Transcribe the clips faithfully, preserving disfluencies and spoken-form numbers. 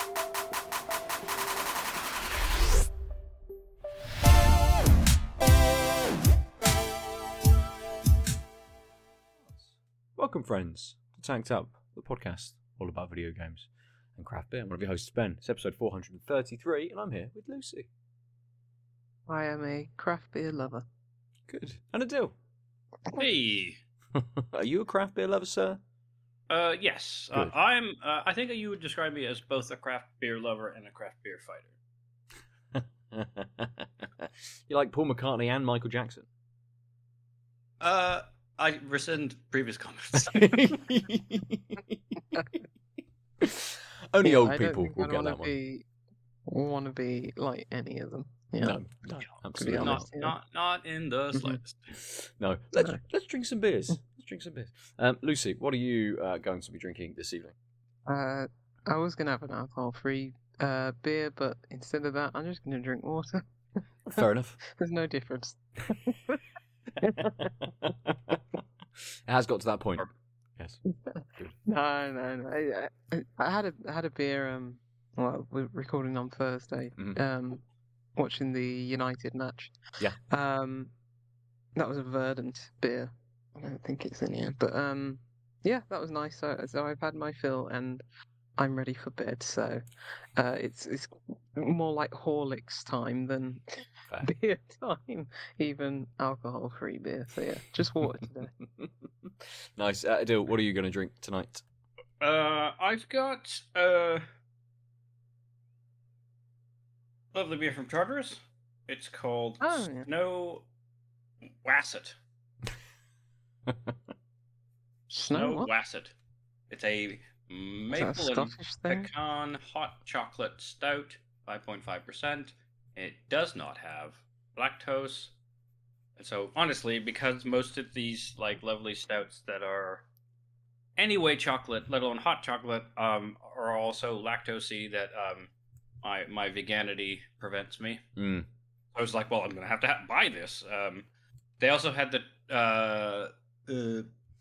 Welcome, friends, to Tanked Up, the podcast all about video games and craft beer. I'm one of your hosts, Ben. It's episode four hundred thirty-three, and I'm here with Lucy. I am a craft beer lover. Good. And Adil. Hey. Are you a craft beer lover, sir? Uh, yes. Uh, Good. I'm. Uh, I think you would describe me as both a craft beer lover and a craft beer fighter. You like Paul McCartney and Michael Jackson? Uh, I rescind previous comments. Only Yeah, old I people don't think will I'd get wanna that one. be, want to be like any of them. Yeah. No, no, absolutely honest. not. not, yeah. not, not in the Mhm. slightest. No, let's No. let's drink some beers. Let's drink some beers. Um, Lucy, what are you uh, going to be drinking this evening? Uh, I was gonna have an alcohol-free uh beer, but instead of that, I'm just gonna drink water. Fair enough. There's no difference. It has got to that point. Yes. No, no, no. I, I, I had a I had a beer. Um, well, we're recording on Thursday. Mhm. Um, watching the United match. Yeah. Um, that was a Verdant beer. I don't think it's in here, but um, yeah, that was nice. So, so I've had my fill, and I'm ready for bed. So, uh, it's it's more like Horlicks time than Fair. beer time, even alcohol-free beer. So yeah, just water today. Nice. Uh, Adil, what are you going to drink tonight? Uh, I've got uh, lovely beer from Charteris. It's called Oh, yeah. Snow Wasset. Snow what? Wasset. It's a Is that a maple and Scottish thing? pecan hot chocolate stout, five point five percent. It does not have lactose. And so, honestly, because most of these like lovely stouts that are anyway chocolate, let alone hot chocolate, um, are also lactose-y, that um, my my veganity prevents me. Mm. I was like, well, I'm gonna have to ha- buy this. Um, they also had the uh, uh,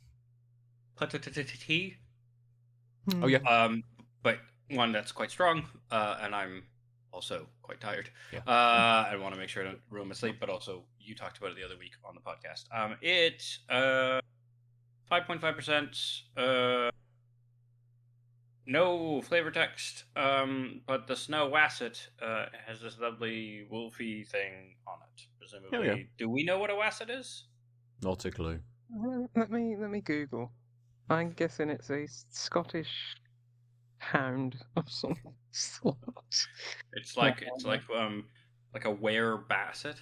tea. Oh, yeah. Um, but one that's quite strong, uh, and I'm also quite tired. Yeah. Uh, I want to make sure I don't ruin my sleep, but also you talked about it the other week on the podcast. Um, it uh, five point five percent. Uh, no flavor text. Um, but the Snow Wasset uh has this lovely wolfy thing on it. Presumably, Oh, yeah. do we know what a Wasset is? Not a clue. Uh, Let me let me Google. I'm guessing it's a Scottish hound of some sort. It's like it's like um like a were basset.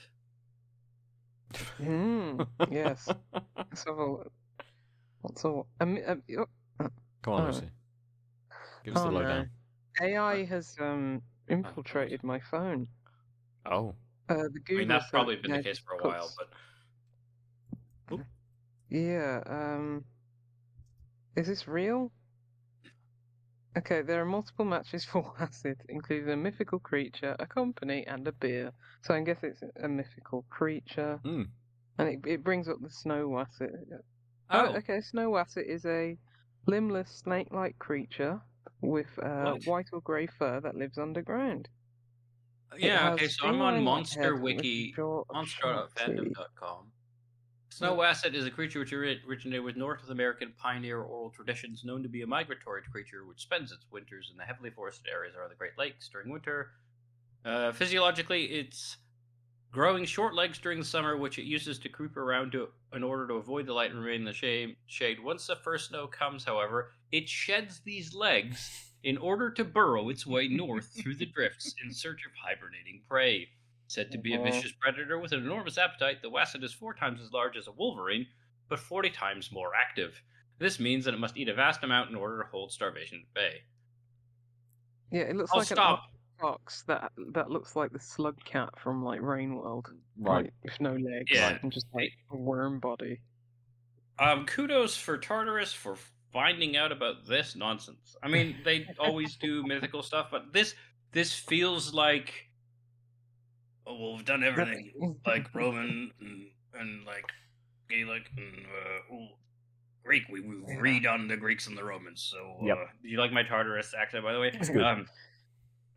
Hmm. Yes. Let's have a look. What's all? Um, um, oh, Come on, Oh. Lucy. Give us oh the no. lowdown. A I has um infiltrated my phone. Oh. Uh, the Google I mean, that's search probably been now the case just for a while, puts- but Yeah. Um. Is this real? Okay, there are multiple matches for Acid, including a mythical creature, a company, and a beer. So I guess it's a mythical creature. Mm. And it, it brings up the Snow Wasset. oh, Oh, okay. Snow Wasset is a limbless snake-like creature with uh, What? white or grey fur that lives underground. It yeah. has Okay, so I'm on streamline-like head Monster with Wiki, short, monster sharp dot fandom teeth. dot com. Snow Wasset is a creature which ori- originated with North American pioneer oral traditions, known to be a migratory creature which spends its winters in the heavily forested areas around the Great Lakes during winter. Uh, physiologically, it's growing short legs during the summer, which it uses to creep around to, in order to avoid the light and remain in the shade. shade. Once the first snow comes, however, it sheds these legs in order to burrow its way north through the drifts in search of hibernating prey. Said to be a Mhm. vicious predator with an enormous appetite, the Wasset is four times as large as a wolverine, but forty times more active. This means that it must eat a vast amount in order to hold starvation at bay. Yeah, it looks I'll like stop. an fox that that looks like the slug cat from like Rain World, Right. like, with no legs Yeah. and just like a worm body. Um, kudos for Tartarus for finding out about this nonsense. I mean, they always do mythical stuff, but this this feels like, oh, well, we've done everything, like Roman and, and like Gaelic and uh, ooh, Greek. We, we've Yeah. redone the Greeks and the Romans. So, uh, Yep. do you like my Tartarus accent, by the way? It's good. Um,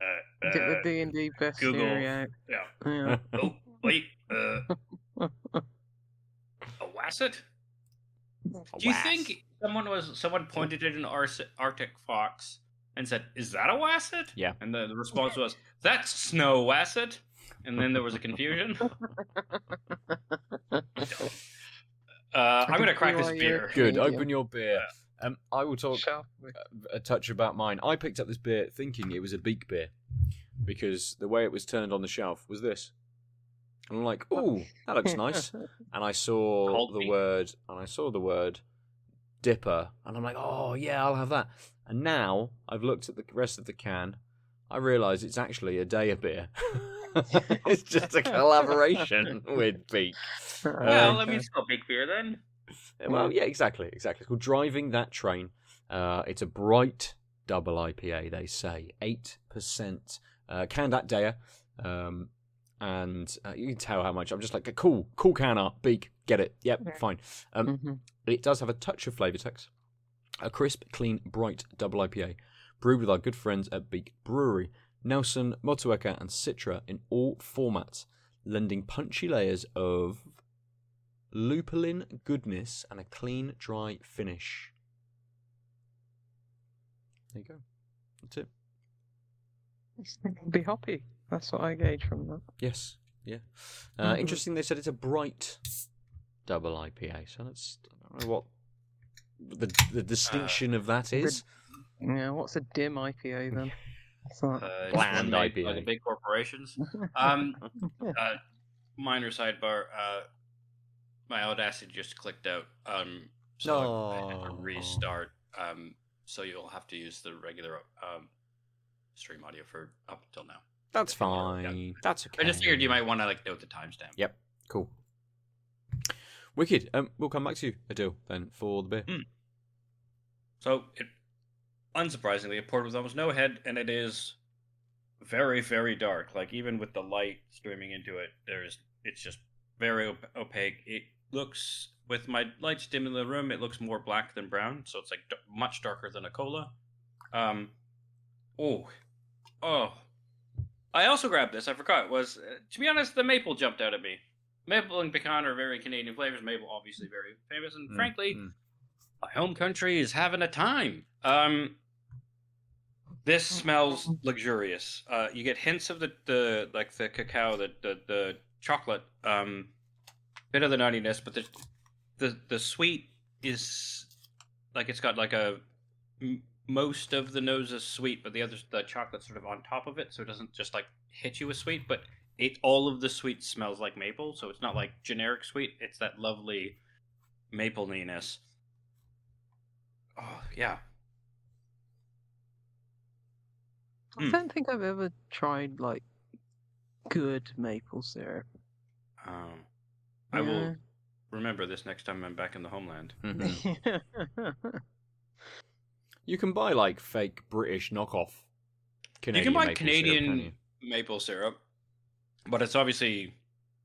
Uh, Get the uh, D and D Google. bestiary out. Yeah. Yeah. Oh, wait. Uh, a wasset? Do you think someone was someone pointed at an Ars- Arctic fox and said, "Is that a wasset?" Yeah. And the, the response was, "That's snow wasset." And then there was a confusion. uh, I'm gonna crack this beer. Good. Medium. Open your beer. Um, I will talk Shall we? a touch about mine. I picked up this beer thinking it was a beak beer because the way it was turned on the shelf was this. And I'm like, "Ooh, that looks nice." And I saw Cold the beak. word, and I saw the word dipper, and I'm like, "Oh yeah, I'll have that." And now I've looked at the rest of the can. I realise it's actually a Daya beer. It's just a collaboration with Beak. Well, Um, I mean, it's not big beer then. Well, yeah, exactly, exactly. It's called Driving That Train. Uh, it's a bright double I P A, they say. eight percent. Uh, canned at Daya. Um, and uh, you can tell how much. I'm just like, cool, cool can art. Beak, get it. Yep, fine. Um, Mhm. It does have a touch of flavour text. A crisp, clean, bright double I P A. Brewed with our good friends at Beak Brewery. Nelson, Motueka, and Citra in all formats. Lending punchy layers of lupulin goodness and a clean, dry finish. There you go. That's it. Be hoppy. That's what I gauge from that. Yes. Yeah. Uh, Mhm. Interesting. They said it's a bright double I P A. So that's I don't know what the the distinction of that is. Yeah, what's a dim I P A then? What's that? Uh, it's Bland one made I P A. by the big corporations. Um, uh, minor sidebar. Uh, my Audacity just clicked out. Um, so I, I had to No. restart. Um, so you'll have to use the regular um, stream audio for up until now. That's If you want, fine. yeah. That's okay. I just figured you might want to like note the timestamp. Yep. Cool. Wicked. Um, we'll come back to you, Adil, then for the beer. Mm. So, it, unsurprisingly, it poured with almost no head, and it is very, very dark. Like even with the light streaming into it, there's it's just very op- opaque. It looks with my lights dim in the room, it looks more black than brown, so it's like d- much darker than a cola. Um, oh, oh. I also grabbed this. I forgot. Was uh, to be honest, the maple jumped out at me. Maple and pecan are very Canadian flavors. Maple, obviously, very famous, and Mm, frankly, mm. my home country is having a time. Um, this smells luxurious. Uh, you get hints of the, the like the cacao, the the, the chocolate, um, bit of the nuttiness, but the the the sweet is like it's got like a m- most of the nose is sweet, but the other the chocolate's sort of on top of it, so it doesn't just like hit you with sweet, but it all of the sweet smells like maple, so it's not like generic sweet. It's that lovely maple-ness. Oh yeah. I Mm. don't think I've ever tried like good maple syrup. Um, I Yeah. will remember this next time I'm back in the homeland. Mhm. You can buy like fake British knockoff Canadian you can buy maple Canadian syrup, can't you? maple syrup, but it's obviously.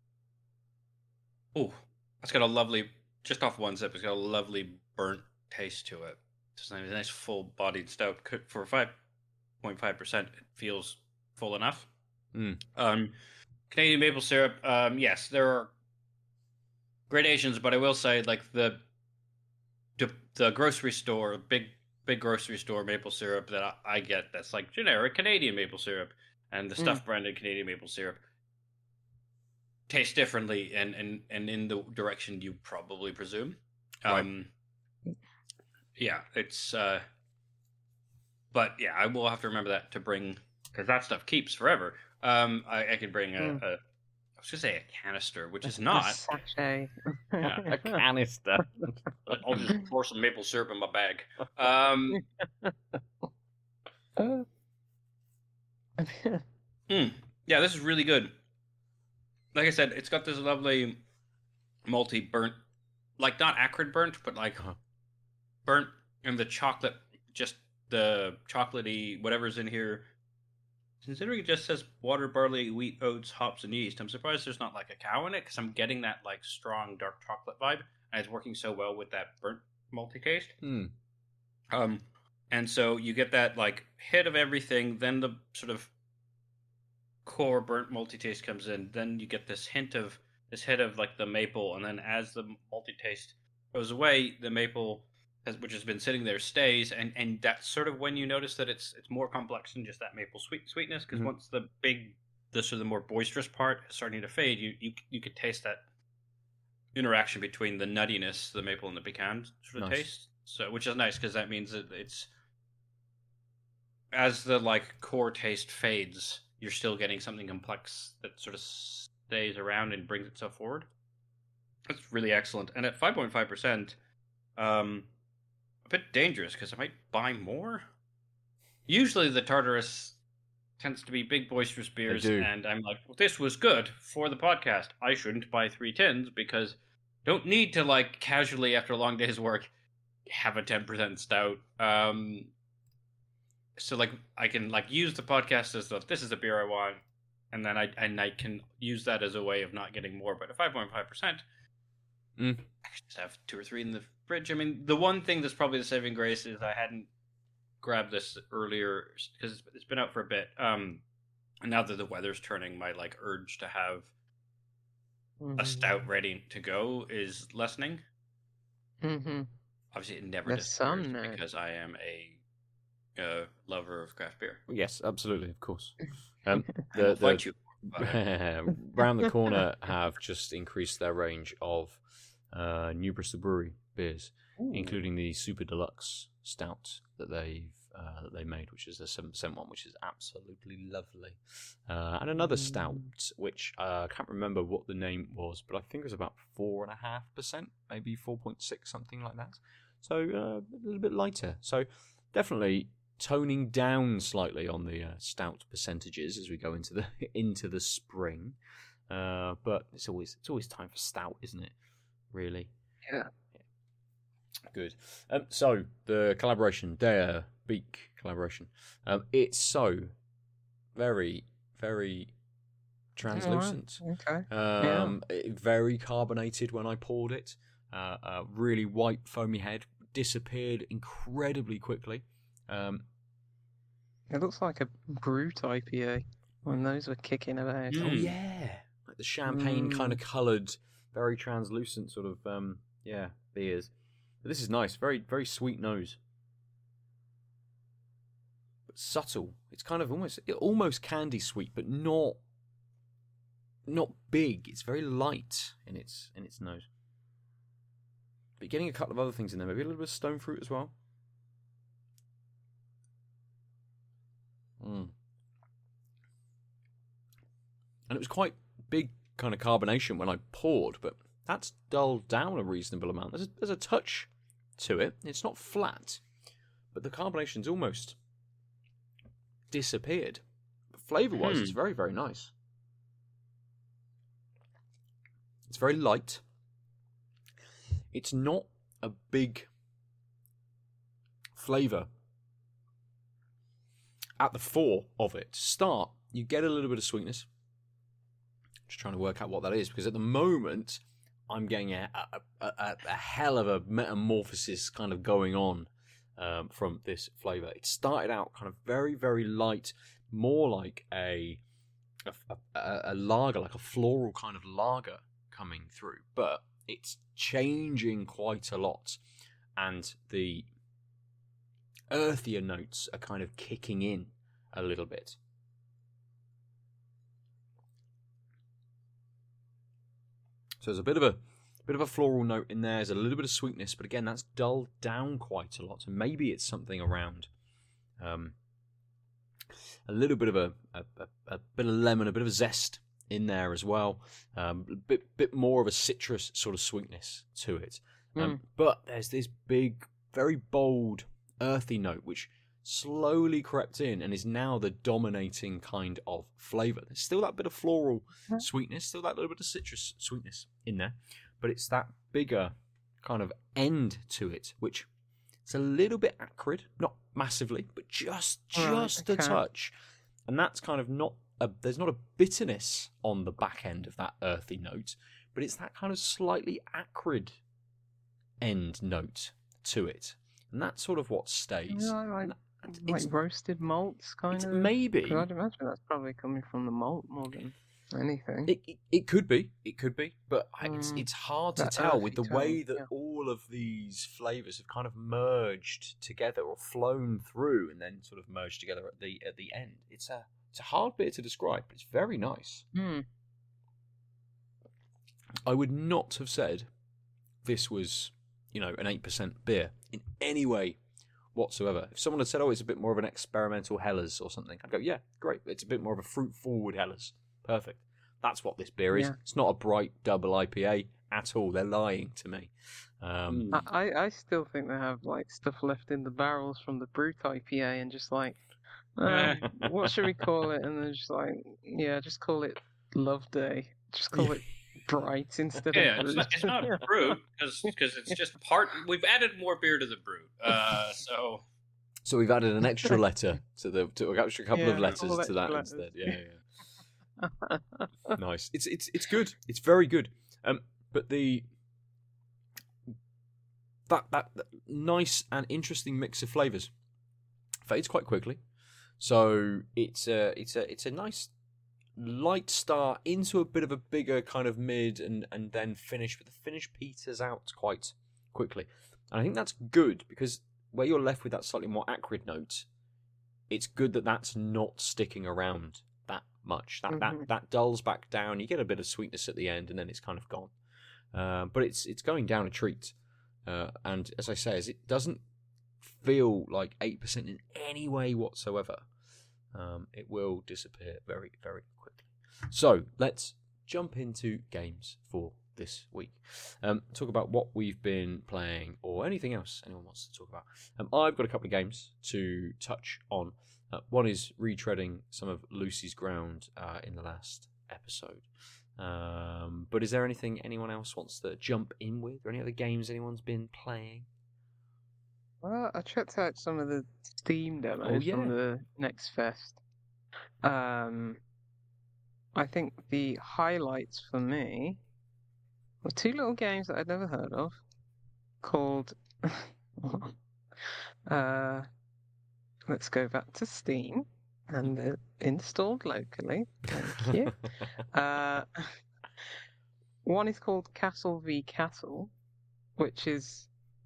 Oh, it's got a lovely. Just off one sip, it's got a lovely burnt taste to it. It's a nice full-bodied stout. Cook- For five point five percent, it feels full enough. Mm. Um, Canadian maple syrup. Um, yes, there are gradations, but I will say, like the the, the grocery store, big big grocery store maple syrup that I, I get, that's like generic Canadian maple syrup, and the Mm. stuff branded Canadian maple syrup tastes differently, and, and, and in the direction you probably presume. Right. Um, yeah, it's. Uh, but yeah, I will have to remember that to bring, because that stuff keeps forever. Um, I, I can bring a, Mm. a. I was gonna say a canister, which is A not. sachet. Yeah, A canister. I'll just pour some maple syrup in my bag. Um, Uh, mm, yeah, this is really good. Like I said, it's got this lovely malty burnt, like not acrid burnt, but like Uh-huh. burnt, and the chocolate, just the chocolatey whatever's in here. Considering it just says water, barley, wheat, oats, hops, and yeast, I'm surprised there's not like a cow in it, because I'm getting that like strong dark chocolate vibe, and it's working so well with that burnt malty taste. Hmm. Um, and so you get that like hit of everything, then the sort of core burnt multi taste comes in, then you get this hint of this hit of like the maple, and then as the multi taste goes away, the maple, has, which has been sitting there, stays, and and that's sort of when you notice that it's it's more complex than just that maple sweet sweetness. Because Mhm. once the big, the sort of the more boisterous part is starting to fade, you you you could taste that interaction between the nuttiness, the maple, and the pecan sort of Nice. taste. So, which is nice because that means that it's as the like core taste fades, you're still getting something complex that sort of stays around and brings itself forward. That's really excellent. And at five point five percent, um, a bit dangerous because I might buy more. Usually the Tartarus tends to be big boisterous beers, do. and I'm like, well, this was good for the podcast. I shouldn't buy three tins because don't need to like casually after a long day's work have a ten percent stout. Um, so like I can like use the podcast as the, this is the beer I want, and then I and I can use that as a way of not getting more. But at five point five percent, Mm. I could just have two or three in the fridge. I mean, the one thing that's probably the saving grace is I hadn't grabbed this earlier because it's been out for a bit. Um, and now that the weather's turning, my like urge to have a stout ready to go is lessening. Mm-hmm. Obviously, it never There's disappears some now. because I am a uh, lover of craft beer. Yes, absolutely, of course. Um, I will the, fight the, you. but- round the corner have just increased their range of uh, New Bristol Brewery beers, including the Super Deluxe Stout that they've uh, that they made, which is a seven percent one, which is absolutely lovely, uh, and another stout, which uh, I can't remember what the name was, but I think it was about four and a half percent, maybe four point six, something like that. So uh, a little bit lighter. So definitely toning down slightly on the uh, stout percentages as we go into the into the spring. Uh, but it's always it's always time for stout, isn't it? Really. Yeah. Good. Um, so the collaboration, their Beak collaboration, um, it's so very very translucent. Okay. Um, it- very carbonated when I poured it. Uh, uh, really white foamy head, disappeared incredibly quickly. Um, It looks like a Brute I P A when those were kicking about. Mm. Oh yeah, like the champagne kind of coloured, very translucent sort of um, yeah beers. But this is nice, very very sweet nose, but subtle. It's kind of almost almost candy sweet, but not not big. It's very light in its in its nose. But you're getting a couple of other things in there, maybe a little bit of stone fruit as well. Mm. And it was quite big kind of carbonation when I poured, but that's dulled down a reasonable amount. There's a, there's a touch to it. It's not flat, but the carbonation's almost disappeared. But flavour-wise, Hmm. it's very, very nice. It's very light. It's not a big flavour at the fore of it. To start, you get a little bit of sweetness. Just trying to work out what that is, because at the moment I'm getting a, a, a, a hell of a metamorphosis kind of going on um, from this flavour. It started out kind of very, very light, more like a a, a a lager, like a floral kind of lager coming through, but it's changing quite a lot, and the earthier notes are kind of kicking in a little bit. So there's a bit of a bit of a floral note in there. There's a little bit of sweetness, but again, that's dulled down quite a lot. So maybe it's something around um, a little bit of a, a, a, a bit of lemon, a bit of zest in there as well. Um, a bit bit more of a citrus sort of sweetness to it. Um, Mm. But there's this big, very bold, earthy note which slowly crept in and is now the dominating kind of flavour. There's still that bit of floral Mm. sweetness, still that little bit of citrus sweetness in there, but it's that bigger kind of end to it, which it's a little bit acrid, not massively, but just Right, just a okay. touch. And that's kind of not a, there's not a bitterness on the back end of that earthy note, but it's that kind of slightly acrid end note to it. And that's sort of what stays. Yeah, I, It's, like roasted malts, kind it's of. maybe. Because I'd imagine that's probably coming from the malt more than anything. It, it it could be, it could be, but I- it's Mm, it's hard to that tell with earthy the way tone, that yeah. all of these flavors have kind of merged together or flown through and then sort of merged together at the at the end. It's a it's a hard beer to describe, but it's very nice. Mm. I would not have said this was, you know, an eight percent beer in any way whatsoever. If someone had said, "Oh, it's a bit more of an experimental Helles or something," I'd go, "Yeah, great. It's a bit more of a fruit-forward Helles. Perfect." That's what this beer is. Yeah. It's not a bright double I P A at all. They're lying to me. Um, Mm. I, I I still think they have like stuff left in the barrels from the Brut I P A and just like, uh, what should we call it? And they're just like, yeah, just call it Love Day. Just call it Bright instead Yeah, of it's Brut. not, it's not brewed because it's just part. We've added more beer to the brew, uh, so so we've added an extra letter to the to an extra couple Yeah, of letters all to extra that letters. instead. Yeah, yeah. Nice. It's it's it's good. It's very good. Um, but the that, that that nice and interesting mix of flavors fades quite quickly. So it's a it's a it's a nice light start into a bit of a bigger kind of mid and and then finish, but the finish peters out quite quickly. And I think that's good because where you're left with that slightly more acrid note, it's good that that's not sticking around that much. That Mhm. that that dulls back down. You get a bit of sweetness at the end, and then it's kind of gone. Uh, but it's it's going down a treat. Uh, and as I say, as it doesn't feel like eight percent in any way whatsoever. Um, it will disappear very, very quickly. So let's jump into games for this week. Um, talk about what we've been playing or anything else anyone wants to talk about. Um, I've got a couple of games to touch on. Uh, one is retreading some of Lucy's ground uh, in the last episode. Um, but is there anything anyone else wants to jump in with, or any other games anyone's been playing? Well, I checked out some of the Steam demos yeah. from the Next Fest. Um, I think the highlights for me were two little games that I'd never heard of, called. uh, let's go back to Steam, and they're installed locally. Thank you. uh, one is called Castle v Castle, which is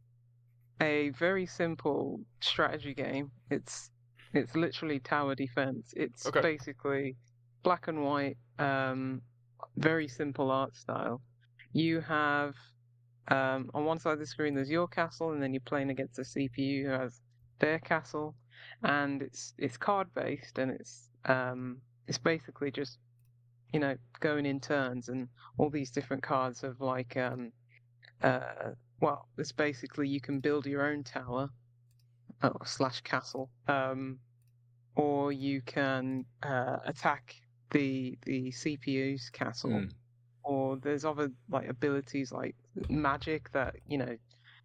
a very simple strategy game. It's it's literally tower defense. It's Okay. basically black and white, um, very simple art style. You have um, on one side of the screen there's your castle, and then you're playing against a C P U who has their castle, and it's it's card based, and it's um, it's basically just you know going in turns, and all these different cards have like um, uh, well, it's basically you can build your own tower oh, slash castle, um, or you can uh, attack the the C P U's castle, Mm. or there's other like abilities like magic that you know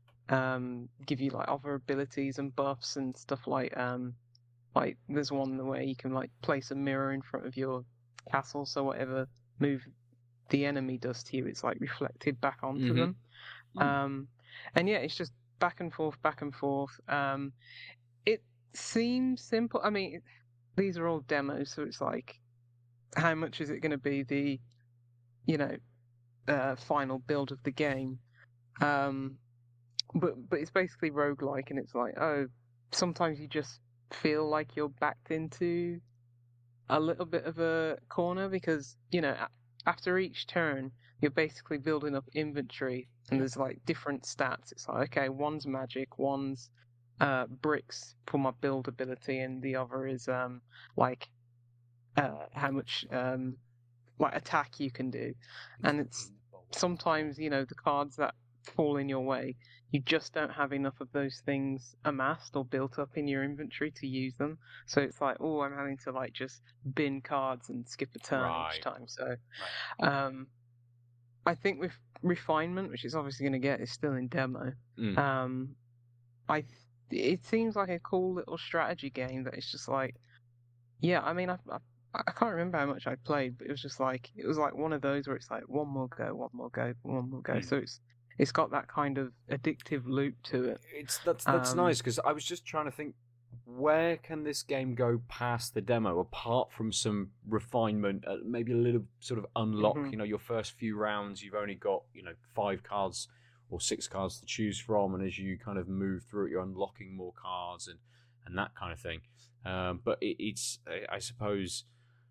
um, give you like other abilities and buffs and stuff like um, like there's one where you can like place a mirror in front of your castle, so whatever move the enemy does to you, it's like reflected back onto Mhm. them. Mm. Um, and yeah, it's just back and forth, back and forth. Um, it seems simple. I mean, these are all demos, so it's like, how much is it going to be the, you know, uh, final build of the game? Um, but but it's basically roguelike, and it's like, oh, sometimes you just feel like you're backed into a little bit of a corner because you know a- after each turn you're basically building up inventory, and there's like different stats. It's like, okay, one's magic, one's uh, bricks for my build ability, and the other is um like uh, how much um like attack you can do. And it's sometimes you know the cards that fall in your way, you just don't have enough of those things amassed or built up in your inventory to use them. So it's like, oh, I'm having to like just bin cards and skip a turn Right. each time. So Right. um, I think with refinement, which it's obviously going to get, is still in demo. Mm. Um, I th- it seems like a cool little strategy game that it's just like, yeah. I mean, I, I I can't remember how much I played, but it was just like it was like one of those where it's like one more go, one more go, one more go. Mm. So it's it's got that kind of addictive loop to it. It's that's that's Um, nice because I was just trying to think where can this game go past the demo, apart from some refinement, uh, maybe a little sort of unlock? Mhm. You know, your first few rounds, you've only got, you know, five cards or six cards to choose from, and as you kind of move through it, you're unlocking more cards and, and that kind of thing. Um, but it, it's, I suppose,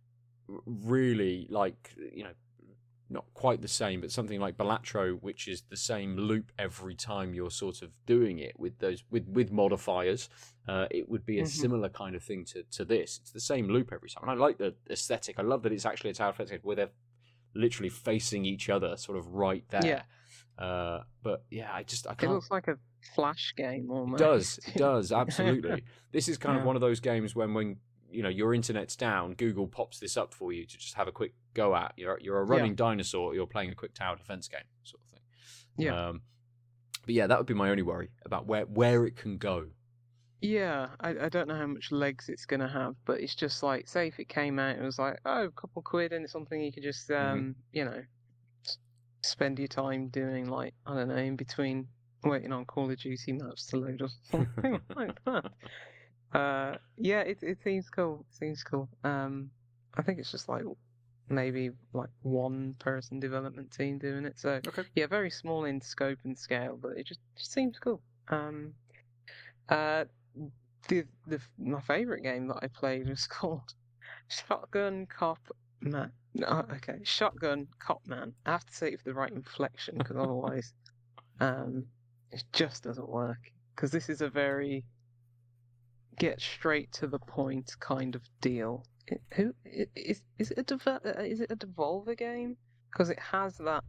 really like, you know, not quite the same, but something like Balatro, which is the same loop every time you're sort of doing it with those with, with modifiers. Uh, it would be a Mhm. similar kind of thing to, to this. It's the same loop every time. And I like the aesthetic. I love that it's actually a tower defense game where they're literally facing each other, sort of right there. Yeah. Uh, but yeah, I just I It can't. looks like a Flash game It almost. does, it does, absolutely. This is kind of Yeah. one of those games when when you know your internet's down, Google pops this up for you to just have a quick go at. You're you're a running Yeah. dinosaur. You're playing a quick tower defense game, sort of thing. Yeah. Um, but yeah, that would be my only worry about where where it can go. Yeah, I, I don't know how much legs it's going to have, but it's just like, say if it came out, it was like, oh, a couple quid and it's something you could just, um, Mhm. you know, s- spend your time doing, like, I don't know, in between waiting on Call of Duty maps to load or something like that. Uh, yeah, it it seems cool. It seems cool. Um, I think it's just like maybe like one person development team doing it. So Okay. yeah, very small in scope and scale, but it just, just seems cool. Um, uh, the the my favorite game that I played was called Shotgun Cop Man. No, okay, Shotgun Cop Man. I have to say it with the right inflection because otherwise, um, it just doesn't work. Because this is a very get straight to the point kind of deal. It, who i- is is it a Deve- uh, is it a Devolver game? Because it has that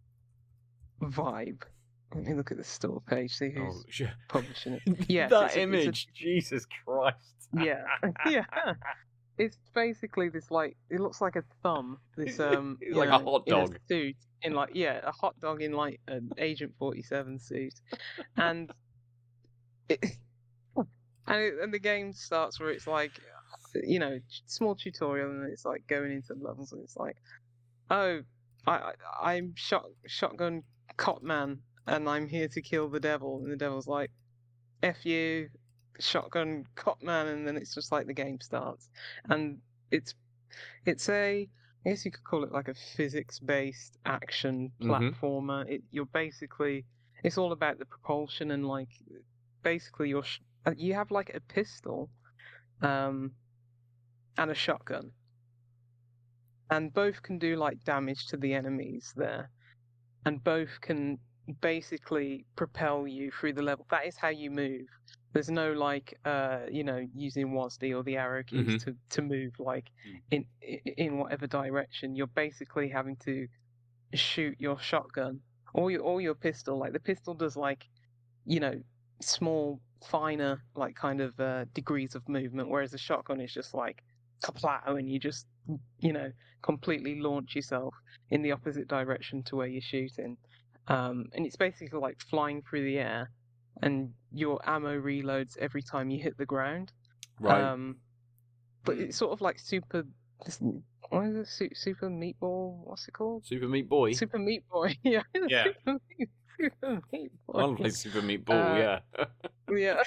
vibe. Let me look at the store page, see Oh, who's shit. publishing it. Yes, that it's a- it's a- image, Jesus Christ. Yeah, yeah. It's basically this like it looks like a thumb. This um, It's you like a know, hot in a dog. suit, in like yeah, a hot dog in like an Agent forty-seven suit, and it, and it, and the game starts where it's like, you know, small tutorial, and it's like going into levels, and it's like, oh, I, I I'm shot shotgun cop man, and I'm here to kill the devil, and the devil's like, F you, shotgun cop man, and then it's just like the game starts, and it's it's a I guess you could call it like a physics-based action Mhm. platformer. It you're basically it's all about the propulsion and like basically you're sh- uh, you have like a pistol, um, and a shotgun, and both can do like damage to the enemies there, and both can basically propel you through the level. That is how you move. There's no like uh you know using W A S D or the arrow keys Mhm. to to move like Mm. in i- in whatever direction. You're basically having to shoot your shotgun or your or your pistol. Like the pistol does like you know small finer like kind of uh, degrees of movement, whereas the shotgun is just like kaplato and you just you know completely launch yourself in the opposite direction to where you're shooting. Um, and it's basically like flying through the air, and your ammo reloads every time you hit the ground. Right. Um, but it's sort of like super. this- What is it? Su- Super Meatball? What's it called? Super Meat Boy. Super Meat Boy. Yeah. Yeah. Super Meat, Super Meat Boy. I want to play Super Meat Ball, Uh, yeah. Yeah.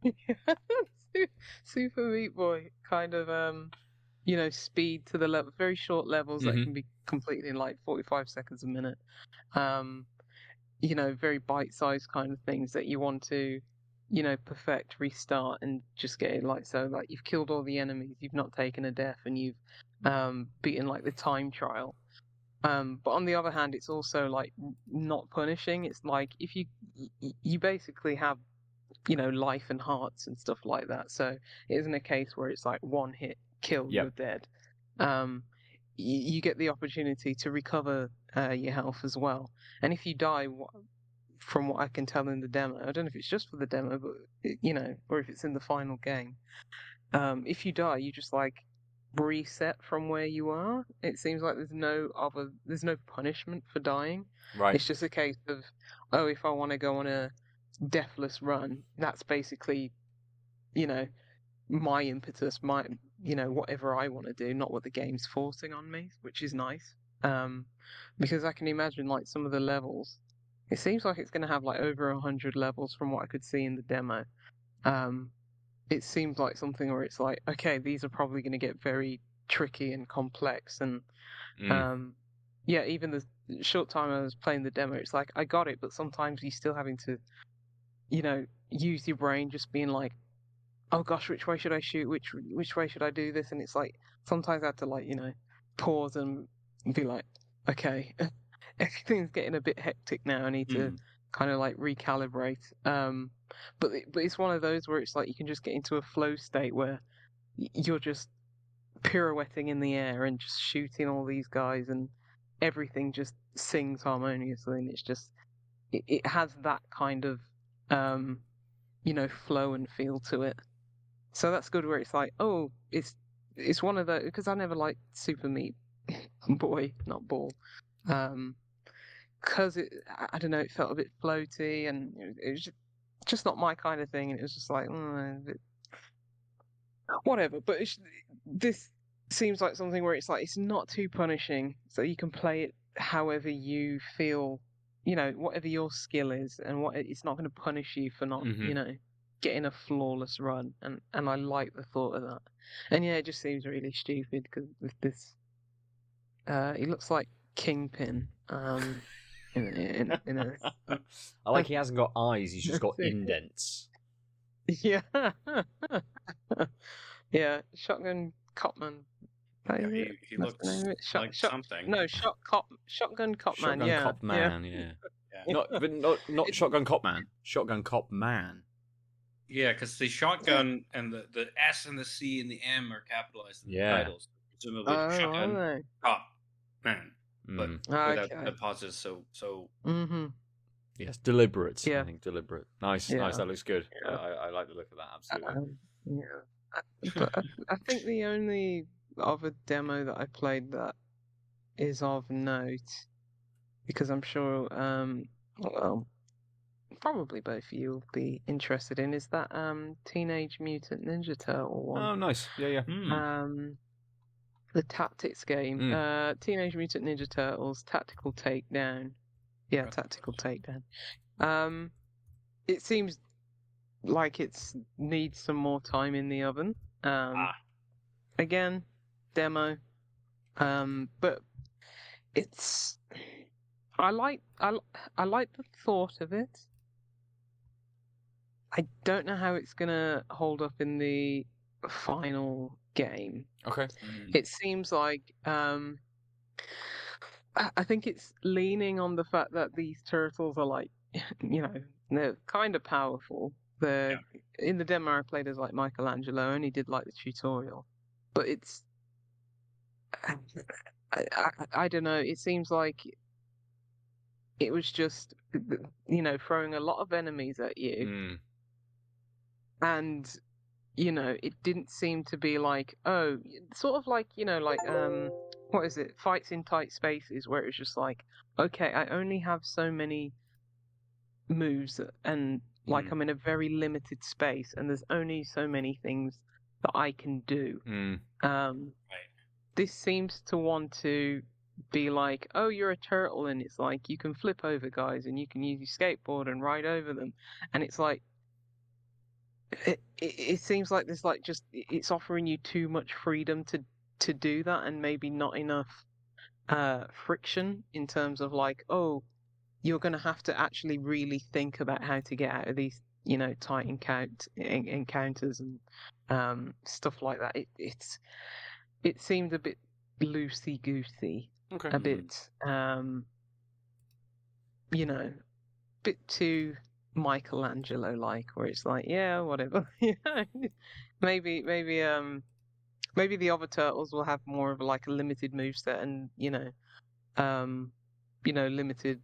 Su- Super Meat Boy kind of um you know speed to the level, very short levels that Mhm. can be completed in like forty-five seconds a minute. Um you know, very bite-sized kind of things that you want to you know perfect, restart and just get it like so like you've killed all the enemies, you've not taken a death, and you've um beaten like the time trial. Um, but on the other hand, it's also like n- not punishing. It's like if you y- y- you basically have you know life and hearts and stuff like that. So it isn't a case where it's like one hit kill, Yep. you're dead. Um, y- you get the opportunity to recover uh, your health as well. And if you die, wha- from what I can tell in the demo, I don't know if it's just for the demo, but it- you know, or if it's in the final game. Um, if you die, you just like reset from where you are. It seems like there's no other, there's no punishment for dying. Right. It's just a case of, oh, if I want to go on a deathless run, that's basically, you know, my impetus, my, you know, whatever I want to do, not what the game's forcing on me, which is nice. Um, because I can imagine like some of the levels. It seems like it's going to have like over a hundred levels from what I could see in the demo. Um, it seems like something where it's like, okay, these are probably going to get very tricky and complex, and Mm. um, yeah, even the short time I was playing the demo, it's like I got it, but sometimes you're still having to, you know, use your brain, just being like, oh gosh, which way should I shoot? Which which way should I do this? And it's like sometimes I have to like, you know, pause and be like, okay, everything's getting a bit hectic now. I need to Mm. kind of like recalibrate. Um, but it- but it's one of those where it's like you can just get into a flow state where y- you're just pirouetting in the air and just shooting all these guys, and everything just sings harmoniously, and it's just it, it has that kind of um, you know, flow and feel to it. So that's good. Where it's like, oh, it's it's one of the because I never liked Super Meat Boy, not Ball, um, because it I, I don't know, it felt a bit floaty, and it, it was just, just not my kind of thing, and it was just like mm, a bit- whatever. But it's, this seems like something where it's like it's not too punishing, so you can play it however you feel, you know, whatever your skill is, and what it's not going to punish you for not, Mhm. you know, getting a flawless run, and and I like the thought of that. And yeah, it just seems really stupid because with this, uh, he looks like Kingpin, um, in in, in a I like he hasn't got eyes; he's just got indents. yeah, yeah, Shotgun Copman. That Yeah, is he, it? he That's the looks name of it? Shot, like shot, something. No, shot cop, shotgun cop man. Shotgun Yeah, Cop yeah. Man, yeah. Yeah. Not, but not, not It- Shotgun Cop Man. Shotgun Cop Man. Yeah, because the shotgun and the, the S and the C and the M are capitalized in Yeah. the titles. Presumably, Oh, shotgun are cop man, but Mm. they? without Okay. the pauses. So so Mm-hmm. Yes, deliberate. Yeah. I think deliberate. Nice, Yeah. nice. That looks good. Yeah. I, I like the look of that. Absolutely. Um, yeah. I- But I, I think the only other demo that I played that is of note, because I'm sure, um, well, probably both of you will be interested in, is that um Teenage Mutant Ninja Turtle one. Oh, nice. Yeah, yeah. hmm. Um, the tactics game, Mm. uh, Teenage Mutant Ninja Turtles Tactical Takedown. Yeah, That's Tactical awesome. Takedown. Um, it seems like it's needs some more time in the oven. Um, Ah. again, demo. Um, but it's I like I li- I like the thought of it. I don't know how it's gonna hold up in the final game. Okay. Mm. It seems like um, I I think it's leaning on the fact that these turtles are like, you know, they're kind of powerful. They're in the demo I played as like Michelangelo, I only did like the tutorial, but it's I, I, I don't know. It seems like it was just, you know, throwing a lot of enemies at you, Mm. and you know, it didn't seem to be like, oh, sort of like, you know, like um, what is it? Fights in tight spaces, where it was just like, okay, I only have so many moves, and like Mm. I'm in a very limited space, and there's only so many things that I can do. Mm. Um, Right. this seems to want to be like, oh, you're a turtle, and it's like you can flip over guys, and you can use your skateboard and ride over them, and it's like it, it, it seems like there's like just it's offering you too much freedom to to do that, and maybe not enough uh friction in terms of like, oh, you're going to have to actually really think about how to get out of these, you know, tight encount- en- encounters and um, stuff like that. It, it's it seemed a bit loosey goosey, Okay. a bit, um, you know, bit too Michelangelo like, where it's like, yeah, whatever, you know, maybe maybe um maybe the other turtles will have more of like a limited moveset, and you know, um, you know, limited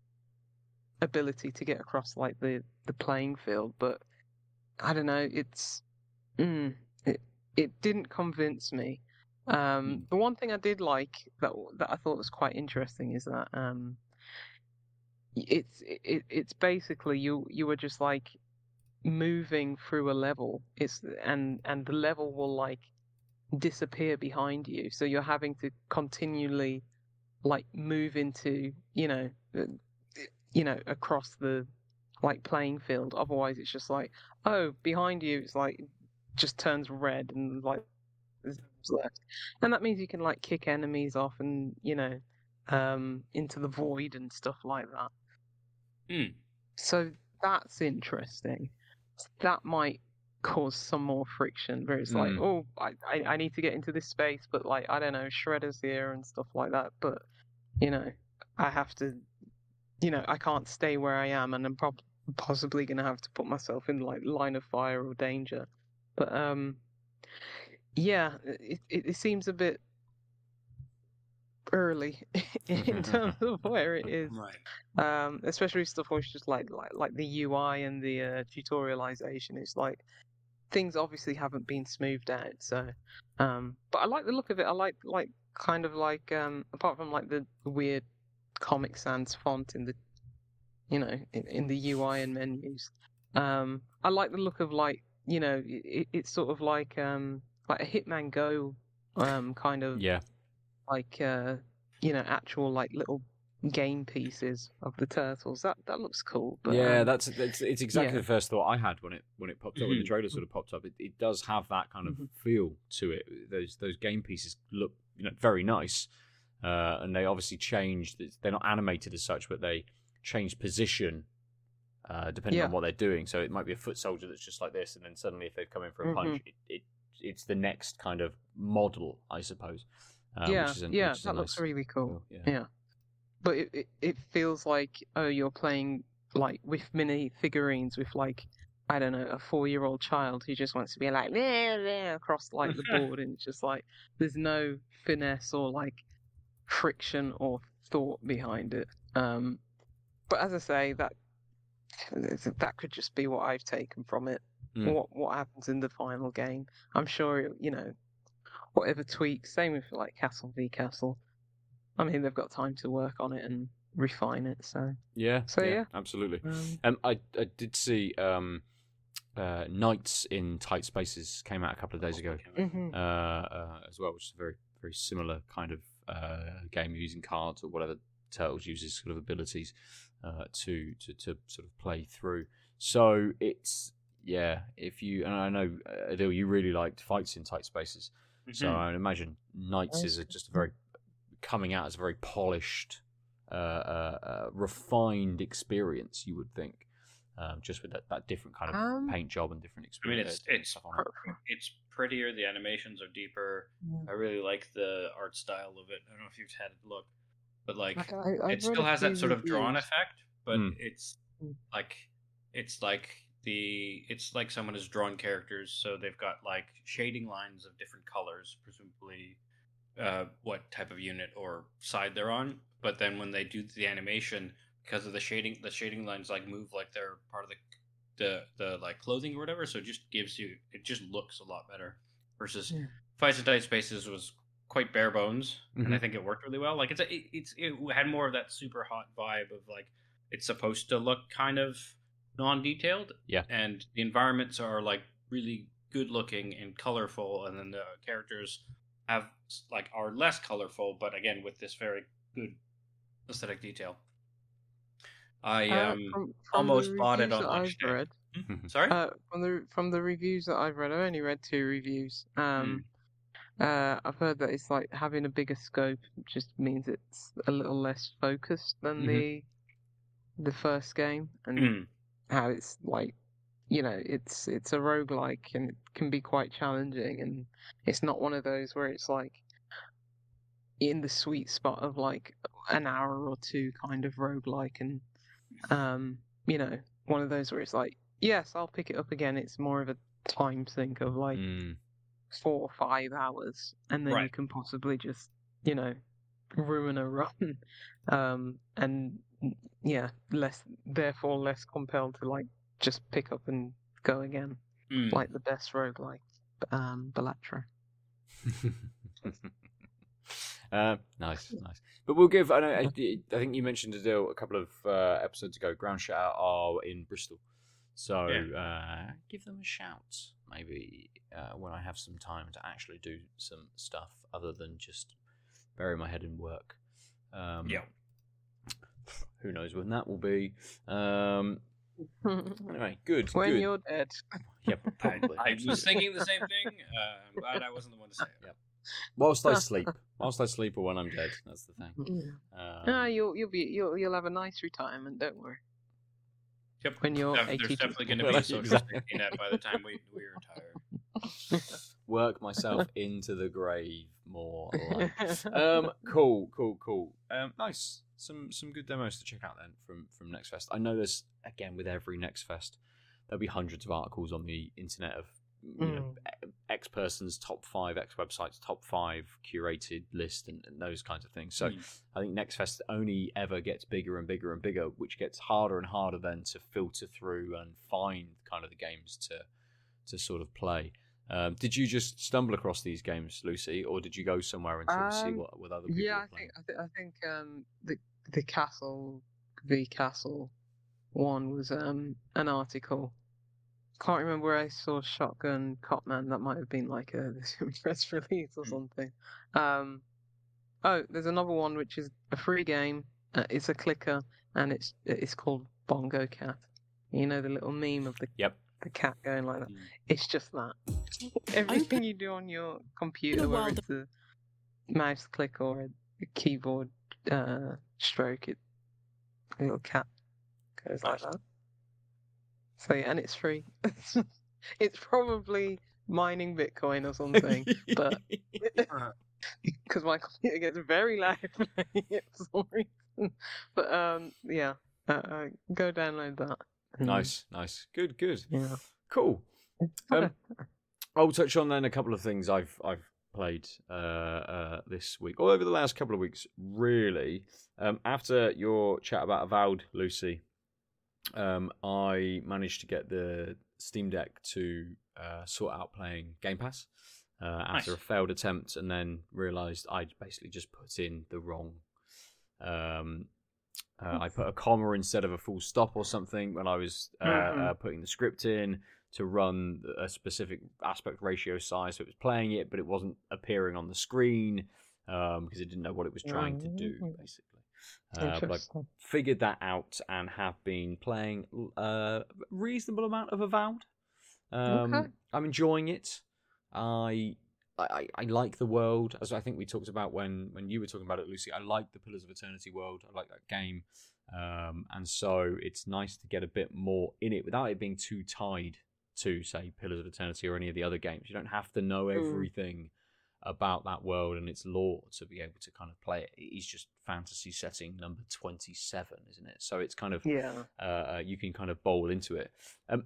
ability to get across like the the playing field, but I don't know, it's mm, it it didn't convince me. Um, the one thing I did like that that I thought was quite interesting is that um, it's it, it's basically you you were just like moving through a level. It's and and the level will like disappear behind you, so you're having to continually like move into, you know, uh, you know, across the like playing field. Otherwise, it's just like, oh, behind you, it's like just turns red and like there's nothing left, and that means you can like kick enemies off and you know um, into the void and stuff like that. Hmm. So that's interesting. That might cause some more friction where it's like, Mm. oh, I, I, I need to get into this space, but like, I don't know, Shredder's here and stuff like that. But, you know, I have to, you know, I can't stay where I am and I'm prob- possibly going to have to put myself in like line of fire or danger. But, um, yeah, it, it, it seems a bit early in terms of where it is. Right. Um, especially stuff which just like like like the U I and the uh, tutorialization. It's like things obviously haven't been smoothed out. So, um, but I like the look of it. I like like kind of like um, apart from like the weird Comic Sans font in the you know in, in the U I and menus. Um, I like the look of like you know it, it's sort of like um like a Hitman Go um kind of Yeah. like uh you know actual like little game pieces of the turtles. That that looks cool. But, yeah, um, that's it's, it's exactly yeah. the first thought I had when it when it popped up when the Mhm. trailer sort of popped up. It, it does have that kind of Mhm. feel to it. Those those game pieces look you know very nice, uh, and they obviously changed. They're not animated as such, but they change position uh, depending Yeah. on what they're doing. So it might be a foot soldier that's just like this, and then suddenly if they've come in for a punch, it, it it's the next kind of model, I suppose. Uh, yeah, which is a, yeah, which is a that looks nice really cool. feel, Yeah. But it, it it feels like oh you're playing like with mini figurines with like I don't know a four year old child who just wants to be like "Meh, meh," across like the board and it's just like there's no finesse or like friction or thought behind it. Um, but as I say that that could just be what I've taken from it. Mm. What what happens in the final game? I'm sure you know whatever tweaks. Same with like Castle v Castle. I mean, they've got time to work on it and refine it. So Yeah, So, yeah, yeah. absolutely. um, Um, I I did see um, uh, Knights in Tight Spaces came out a couple of days ago mhm. uh, uh, as well, which is a very very similar kind of uh, game using cards or whatever Turtles uses sort of abilities uh, to, to to sort of play through. So it's yeah, if you and I know uh, Adil, you really liked Fights in Tight Spaces, so Mhm. I would imagine Knights is a, just a very coming out as a very polished, uh, uh, uh, refined experience. You would think, um, just with that, that different kind of Um, paint job and different I mean, experience. it's it's stuff on it. it's prettier. The animations are deeper. I really like the art style of it. I don't know if you've had a look, but like like, I, I've it read still a has that few sort of drawn reviews. effect, but Mm. it's Mm. like it's like the it's like someone has drawn characters, so they've got like shading lines of different colors, presumably uh, what type of unit or side they're on. But then when they do the animation, because of the shading, the shading lines like move like they're part of the the the like clothing or whatever. So it just gives you it just looks a lot better. Versus Yeah. Fights in Tight Spaces was quite bare bones, and I Mhm. think it worked really well. Like it's a, it, it's it had more of that super hot vibe of like it's supposed to look kind of non-detailed. Yeah. And the environments are like really good looking and colorful, and then the characters have like are less colorful, but again with this very good aesthetic detail. I Uh, um from, from almost the bought it reviews on that launch I've day. read, Hmm? Sorry. uh, from the from the reviews that I've read, I've only read two reviews. Um, uh, I've heard that it's like having a bigger scope just means it's a little less focused than Mhm. the the first game, and Mm. how it's like you know it's it's a roguelike and it can be quite challenging, and it's not one of those where it's like in the sweet spot of like an hour or two kind of roguelike, and um you know one of those where it's like yes I'll pick it up again. It's more of a time sink of like Mm. four or five hours, and then you Right. can possibly just you know ruin a run, um and yeah less therefore less compelled to like just pick up and go again, Mm. like the best roguelike, um Balatro. uh, nice, nice. But we'll give. I know. I, I think you mentioned Adil a couple of uh, episodes ago. Ground Shout are in Bristol, so Yeah. uh, give them a shout. Maybe uh, when I have some time to actually do some stuff other than just bury my head in work. Um, Yeah. Who knows when that will be? Um, Anyway, good. When good. you're dead. Yeah, probably. I was thinking the same thing. Uh, I'm glad I wasn't the one to say it. Yep. Whilst I sleep, whilst I sleep, or when I'm dead. That's the thing. Yeah. Um, Ah, you'll you'll be you'll you'll have a nice retirement. Don't worry. Yep. When you're Def- There's eighty-two. definitely going to Well, be a social exactly. safety net by the time we, we retire. work myself into the grave more. Like. Um, cool, cool, cool. Um, nice. Some some good demos to check out then from from Next Fest. I know there's again with every Next Fest there'll be hundreds of articles on the internet of you know, X person's top five, X websites top five curated list and, and those kinds of things. So Mm. I think Next Fest only ever gets bigger and bigger and bigger, which gets harder and harder then to filter through and find kind of the games to to sort of play. Um, did you just stumble across these games, Lucy, or did you go somewhere and sort of see Um, what with other people? Yeah, were I playing? think I think I think um the the Castle v Castle one was um an article. Can't remember where I saw Shotgun Copman. That might have been like a press release or Hmm. something. Um, oh, there's another one which is a free game. Uh, it's a clicker, and it's it's called Bongo Cat. You know the little meme of the Yep. the cat going like that. Mm. It's just that. Everything you do on your computer, whether world it's a mouse click or a, a keyboard uh, stroke, it a little cat goes like that. So yeah, and it's free. It's probably mining Bitcoin or something, but because my computer gets very loud playing it for some reason. But um, yeah, uh, uh, go download that. And, Nice, nice, good, good, Yeah. cool. Um, I'll touch on then a couple of things I've I've played uh, uh, this week, or over the last couple of weeks, really. Um, after your chat about Avowed, Lucy, um, I managed to get the Steam Deck to uh, sort out playing Game Pass uh, after Nice. a failed attempt, and then realised I'd basically just put in the wrong. Um, uh, I put a comma instead of a full stop or something when I was uh, Mhm. uh, putting the script in to run a specific aspect ratio size. So it was playing it, but it wasn't appearing on the screen um, because it didn't know what it was trying to do, Mhm. basically. Uh, but I Interesting. figured that out and have been playing a reasonable amount of Avowed. Um, Okay. I'm enjoying it. I, I I like the world, as I think we talked about when, when you were talking about it, Lucy. I like the Pillars of Eternity world. I like that game. Um, and so it's nice to get a bit more in it without it being too tied to, say, Pillars of Eternity or any of the other games. You don't have to know Mm. everything about that world and its lore to be able to kind of play it. It's just fantasy setting number twenty-seven, isn't it? So it's kind of Yeah. uh, you can kind of bowl into it. Um,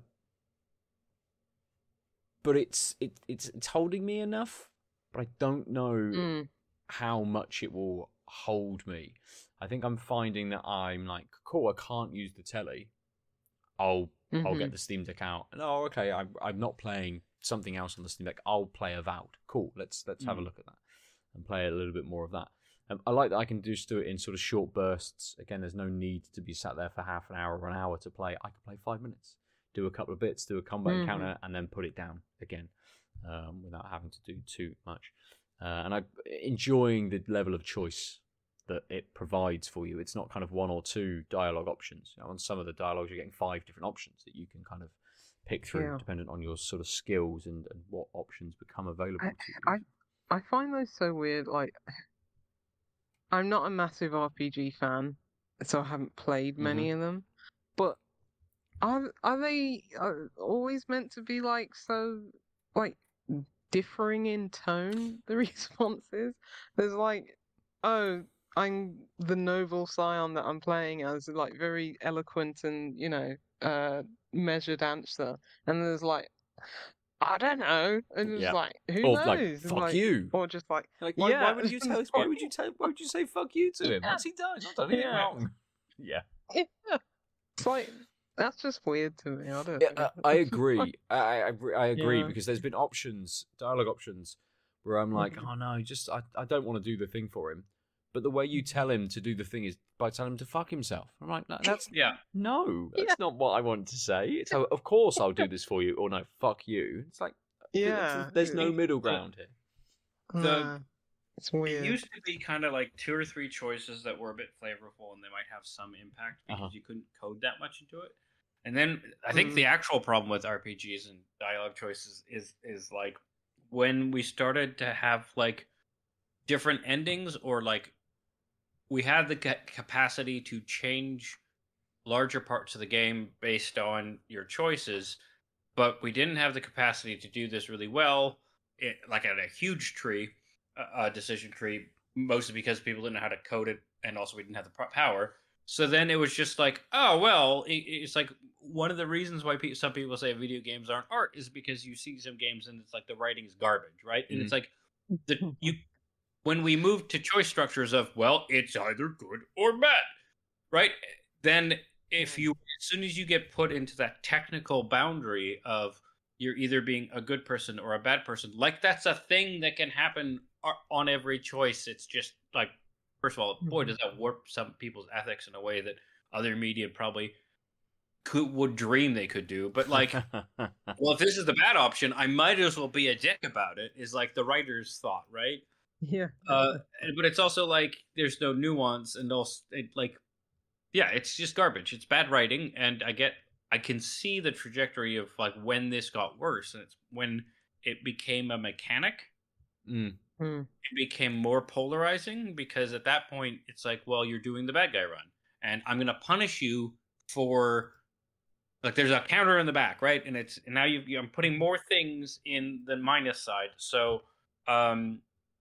but it's it, it's it's holding me enough, but I don't know Mm. how much it will hold me. I think I'm finding that I'm like, cool, I can't use the telly. I'll I'll get Mhm. the Steam Deck out. And, oh, okay, I'm I'm not playing something else on the Steam Deck. I'll play Avowed. Cool, let's let's have a Mm. look at that and play a little bit more of that. Um, I like that I can just do it in sort of short bursts. Again, there's no need to be sat there for half an hour or an hour to play. I can play five minutes, do a couple of bits, do a combat Mhm. encounter, and then put it down again um, without having to do too much. Uh, and I'm enjoying the level of choice that it provides for you. It's not kind of one or two dialogue options. You know, on some of the dialogues, you're getting five different options that you can kind of pick through, Yeah. dependent on your sort of skills and, and what options become available I- to you. I I find those so weird. Like, I'm not a massive R P G fan, so I haven't played many of them. But are are they uh, always meant to be like so like differing in tone? The responses there's like, oh, I'm the noble scion that I'm playing as, like very eloquent and you know uh measured answer, and there's like, I don't know, and it's Yeah. like, who Or knows? like, And, fuck like, you. or just like, Like, why, why yeah, would you tell us? Why would you tell? Why would you say fuck you to him? Yeah. What's he done? He's not done anything Yeah. wrong. Yeah, Yeah. It's like, that's just weird to me. I don't yeah know. uh, I agree. I, I, agree- I agree Yeah. because there's been options, dialogue options, where I'm like, Mhm. oh no, just I, I don't want to do the thing for him. But the way you tell him to do the thing is by telling him to fuck himself. I'm like, no, that's Yeah. no, that's Yeah. not what I want to say. It's how, of course I'll do this for you, or no, fuck you. It's like, Yeah. there's no it- middle ground here. Nah, it's It weird. used to be kind of like two or three choices that were a bit flavorful and they might have some impact because Uh-huh. you couldn't code that much into it. And then I think Mm. the actual problem with R P Gs and dialogue choices is is like when we started to have like different endings, or like we had the ca- capacity to change larger parts of the game based on your choices, but we didn't have the capacity to do this really well, it, like at a huge tree, uh, uh, decision tree, mostly because people didn't know how to code it, and also we didn't have the pro- power. So then it was just like, oh well, it, it's like one of the reasons why pe- some people say video games aren't art is because you see some games and it's like the writing's garbage, right? And it's like the you when we move to choice structures of, well, it's either good or bad, right? Then if you, as soon as you get put into that technical boundary of you're either being a good person or a bad person, like that's a thing that can happen on every choice. It's just like, first of all, boy, does that warp some people's ethics in a way that other media probably could would dream they could do. But like, well, if this is the bad option, I might as well be a dick about it, is like the writer's thought, right? Yeah. Uh, but it's also like there's no nuance, and also it, like, yeah, it's just garbage. It's bad writing, and I get, I can see the trajectory of like when this got worse, and it's when it became a mechanic. Mm. Mm. It became more polarizing, because at that point it's like, well, you're doing the bad guy run, and I'm gonna punish you for, like, there's a counter in the back, right? And it's and now you I'm putting more things in the minus side, so um.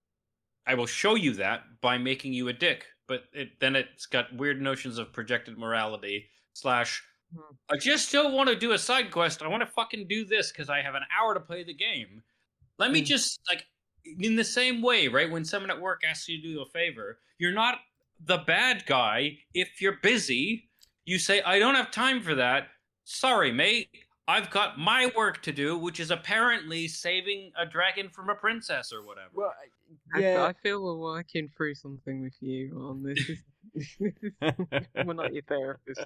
I will show you that by making you a dick, but it, then it's got weird notions of projected morality slash. Hmm. I just still want to do a side quest. I want to fucking do this because I have an hour to play the game. Let me Hmm. just, like, in the same way, right? When someone at work asks you to do a favor, you're not the bad guy if you're busy. You say, I don't have time for that. Sorry, mate. I've got my work to do, which is apparently saving a dragon from a princess or whatever. Well, I- yeah. I feel we're working through something with you on this. This is- we're not your therapist.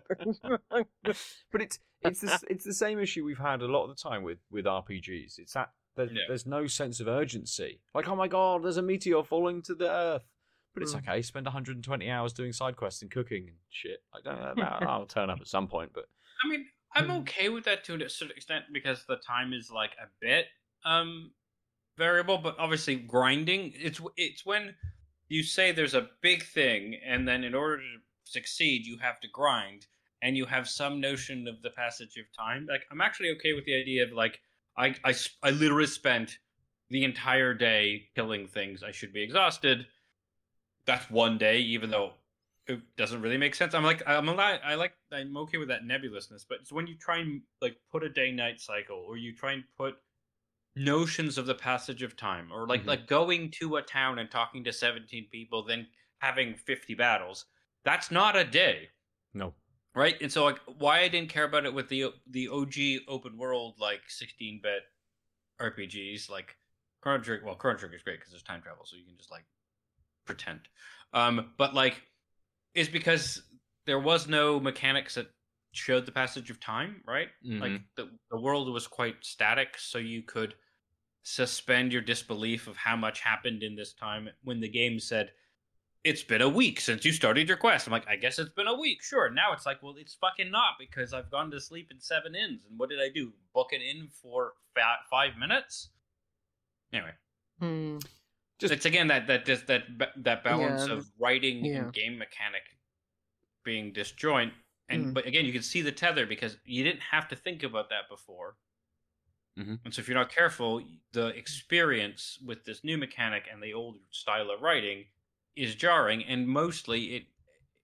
But it's it's the it's the same issue we've had a lot of the time with, with R P Gs. It's that there's, Yeah. there's no sense of urgency. Like, oh my god, there's a meteor falling to the earth. But it's Mm. okay. Spend one hundred twenty hours doing side quests and cooking and shit. Like, that, that, I'll turn up at some point. But I mean, I'm Hmm. okay with that to a certain extent because the time is like a bit um variable, but obviously grinding, it's it's when you say there's a big thing, and then in order to succeed you have to grind, and you have some notion of the passage of time. Like, I'm actually okay with the idea of like I I, s- I literally spent the entire day killing things. I should be exhausted. That's one day, even though it doesn't really make sense. I'm like, I'm a lot, I like, I'm okay with that nebulousness, but it's when you try and like put a day-night cycle, or you try and put notions of the passage of time, or like Mhm. like going to a town and talking to seventeen people, then having fifty battles. That's not a day, no. right? And so like, why I didn't care about it with the the O G open world like sixteen-bit R P Gs like Chrono Trigger. Well, Chrono Trigger is great because there's time travel, so you can just like pretend. Um, but like, is because there was no mechanics that showed the passage of time, right? Mhm. Like the the world was quite static, so you could suspend your disbelief of how much happened in this time when the game said, it's been a week since you started your quest. I'm like, I guess it's been a week. Sure. Now it's like, well, it's fucking not, because I've gone to sleep in seven inns. And what did I do? Book it in for fa- five minutes? Anyway. Hmm. Just- it's again that that just that ba- that balance Yeah, of writing yeah. and game mechanic being disjoint. And Mm. but again, you can see the tether because you didn't have to think about that before. Mhm. And so if you're not careful, the experience with this new mechanic and the old style of writing is jarring, and mostly it.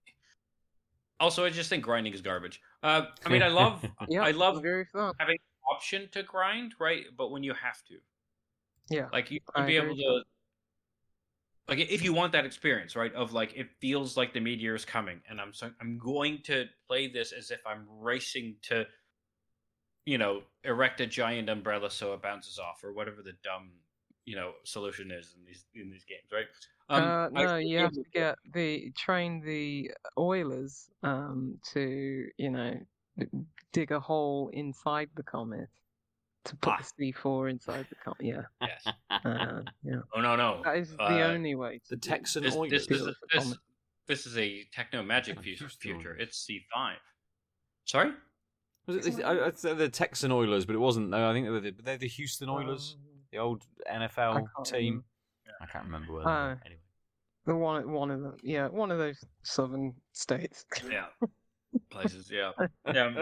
Also, I just think grinding is garbage. Uh, I mean, I love, Yeah, I love agree with that. having the option to grind, right? But when you have to, Yeah, like, you I should be agree able with to, like, if you want that experience, right? Of like, it feels like the meteor is coming, and I'm so I'm going to play this as if I'm racing to, you know, erect a giant umbrella so it bounces off, or whatever the dumb, you know, solution is in these in these games, right? Um, uh, I no, should you be have able to get the train the oilers um to you know dig a hole inside the comet to put Ah. the C four inside the comet. Yeah, Yes. uh, yeah, Oh no no. that is the Uh, only way. To The do- Texan This, Oilers. this, Deal is, with the this, comet. this is a techno magic Oh, future. Houston future. Oilers. It's C five. Sorry? Was it the, I, I'd say the Texan Oilers, but it wasn't. No, I think they were the, they're the Houston Oilers, Um, the old N F I L can't team. remember. I can't remember where they Oh. were. Anyway. The one, one of them, yeah, one of those southern states. Yeah. Places, yeah. Yeah.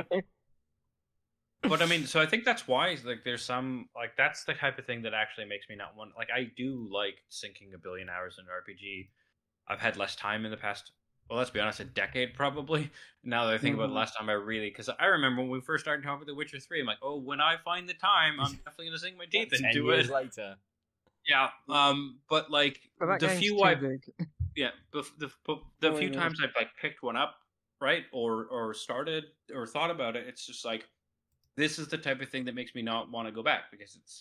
But I mean, so I think that's why, like, there's some, like, that's the type of thing that actually makes me not want, like, I do like sinking a billion hours in an R P G. I've had less time in the past, well, let's be honest, a decade probably. Now that I think about Mhm. the last time I really, because I remember when we first started talking about The Witcher three, I'm like, oh, when I find the time, I'm definitely going to sink my teeth Ten into years it. later. Yeah. Um. But, like, But that the game's few too I, big. yeah, the, the, the, the Oh, few yeah. times I've, like, picked one up, right, or or started or thought about it, it's just like, this is the type of thing that makes me not want to go back, because it's,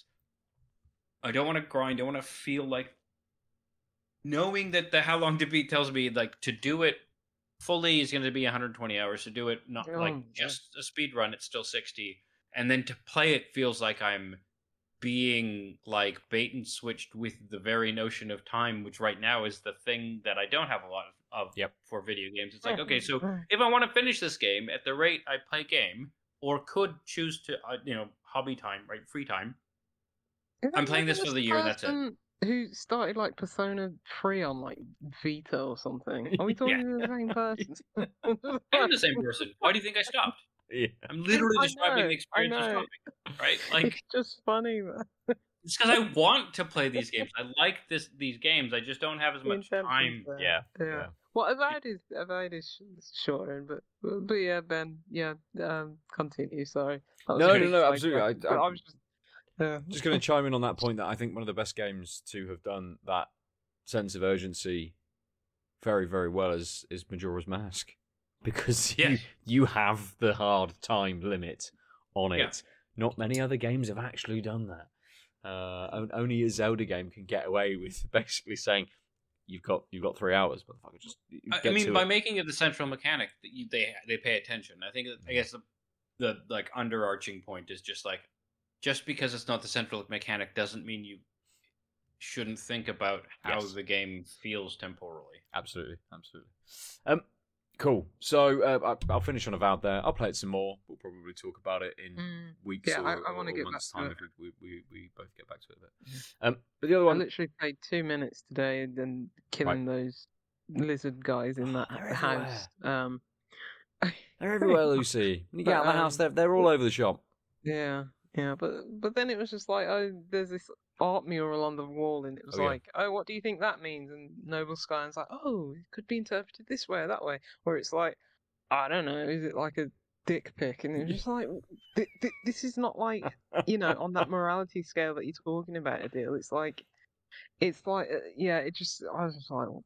I don't want to grind. I want to feel like, knowing that the How Long to Beat tells me, like, to do it fully is going to be one hundred twenty hours. To do it not Oh, like yeah. just a speed run, it's still sixty. And then to play it feels like I'm being like bait and switched with the very notion of time, which right now is the thing that I don't have a lot of, of Yep. for video games. It's like, Yeah. okay, so Mm. if I want to finish this game at the rate I play game, or could choose to, uh, you know, hobby time, right, free time. Is I'm that playing this the for the year, and that's it. person Who started like Persona three on like Vita or something? Are we talking to the same person? I am the same person. Why do you think I stopped? Yeah. I'm literally I describing know, the experience I of know. stopping, right? Like, It's just funny. That it's because I want to play these games. I like this these games. I just don't have as the much intention's time. there. Yeah. Yeah. Yeah. Well, Avowed is Avowed is sh- shorter, but but yeah, Ben, yeah, um, continue. Sorry. That was No, a no, big no, sidetrack, absolutely. I- but I- I was just. Yeah. Just going to chime in on that point that I think one of the best games to have done that sense of urgency very, very well is, is Majora's Mask. Because you, Yes. you have the hard time limit on it. Yeah. Not many other games have actually done that. Uh, on- only a Zelda game can get away with basically saying, you've got you've got three hours, motherfucker. Just I- I get mean, to by it. making it the central mechanic, that you, they they pay attention. I think that, I guess the, the like underarching point is just like, just because it's not the central mechanic doesn't mean you shouldn't think about how Yes. the game feels temporally. Absolutely, absolutely. Um, cool. So uh, I- I'll finish on Avowed there. I'll play it some more. We'll probably talk about it in Mm. weeks Yeah, or, I- I wanna or get months' back to time it. if we, we, we both get back to it a bit. Um, but the other I one, literally played two minutes today and then killing those lizard guys in that They're house. Um, they're everywhere, Lucy. When you get But, out of the house, um, they're, they're all over the shop. Yeah, yeah, but but then it was just like, oh, there's this art mural on the wall, and it was Oh, yeah. like, oh, what do you think that means? And Noble Sky's like, oh, it could be interpreted this way or that way, or it's like, I don't know, is it like a dick pic? And it's just like, th- th- this is not like, you know, on that morality scale that you're talking about, Adil. It's like, it's like, uh, yeah, it just, I was just like,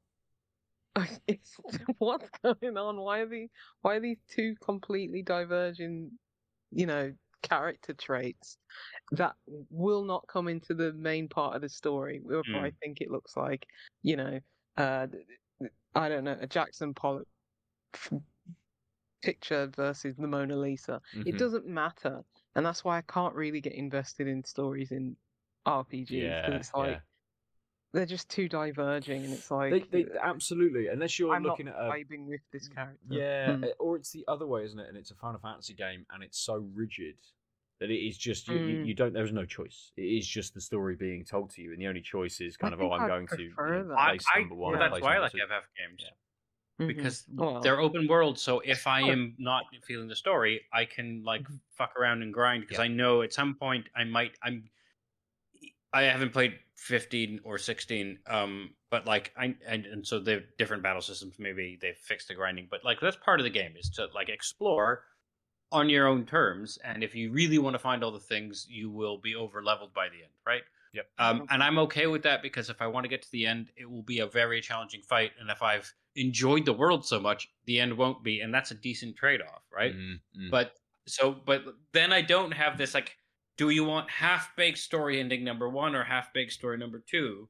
it's what's going on? Why are these, why are these two completely diverging, you know, character traits that will not come into the main part of the story? Where Mm. I think it looks like, you know, uh, th- th- I don't know, a Jackson Pollock f- picture versus the Mona Lisa. It Mhm. doesn't matter, and that's why I can't really get invested in stories in R P Gs because Yeah, it's like yeah. they're just too diverging, and it's like They, they, absolutely. Unless you're I'm not looking at a vibing with this character. Yeah, Mm. uh, or it's the other way, isn't it? And it's a Final Fantasy game, and it's so rigid that it is just you, you, Mm. you don't. There's no choice. It is just the story being told to you, and the only choice is kind I of, think oh, I'm I'd going to you prefer know, that. place I, number one. yeah. That's place why I number like two. F F games. Mhm. Because Well, they're open world, so if I Sure. am not feeling the story, I can like Mhm. fuck around and grind because Yeah. I know at some point I might I'm I haven't played fifteen or sixteen, um, but like I and, and so they're different battle systems. Maybe they've fixed the grinding, but like that's part of the game is to like explore on your own terms. And if you really want to find all the things, you will be over leveled by the end, right? Yep. Um, and I'm okay with that because if I want to get to the end, it will be a very challenging fight. And if I've enjoyed the world so much, the end won't be, and that's a decent trade-off, right? Mm, mm. But so, but then I don't have this like, do you want half-baked story ending number one or half-baked story number two?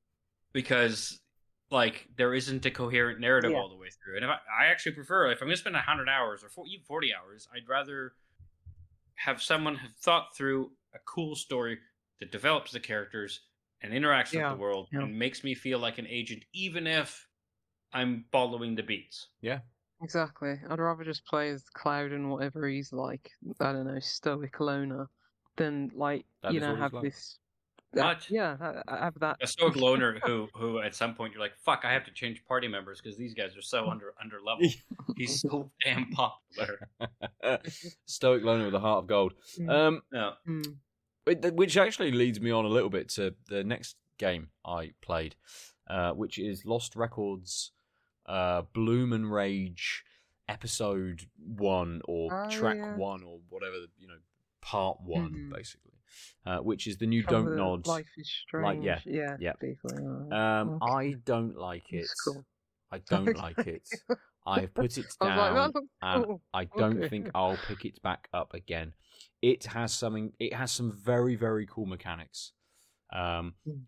Because like there isn't a coherent narrative Yeah. all the way through. And if I, I actually prefer, if I'm going to spend one hundred hours or forty, even forty hours, I'd rather have someone have thought through a cool story that develops the characters and interacts Yeah, with the world yeah. and makes me feel like an agent, even if I'm following the beats. Yeah. Exactly. I'd rather just play as Cloud and whatever he's like. I don't know, stoic loner, than like That you is know what he's have like. this. That, What? yeah, ha- ha- have that. A stoic loner who, who at some point you're like, fuck, I have to change party members because these guys are so under under level. He's so damn popular. Stoic loner with a heart of gold. Mm. Um, No. Mm. It- which actually leads me on a little bit to the next game I played, uh, which is Lost Records, uh, Bloom and Rage, episode one or Oh, track yeah. one or whatever, you know, part one Mhm. basically, uh, which is the new From Don't the Nod. Life is like, Strange. yeah, yeah, yeah. basically. alright. Um, Okay. I don't like it. It's cool. I don't like it. I've put it I was like, down, that looks and cool. I don't Okay. think I'll pick it back up again. It has something. It has some very, very cool mechanics, um, Hmm.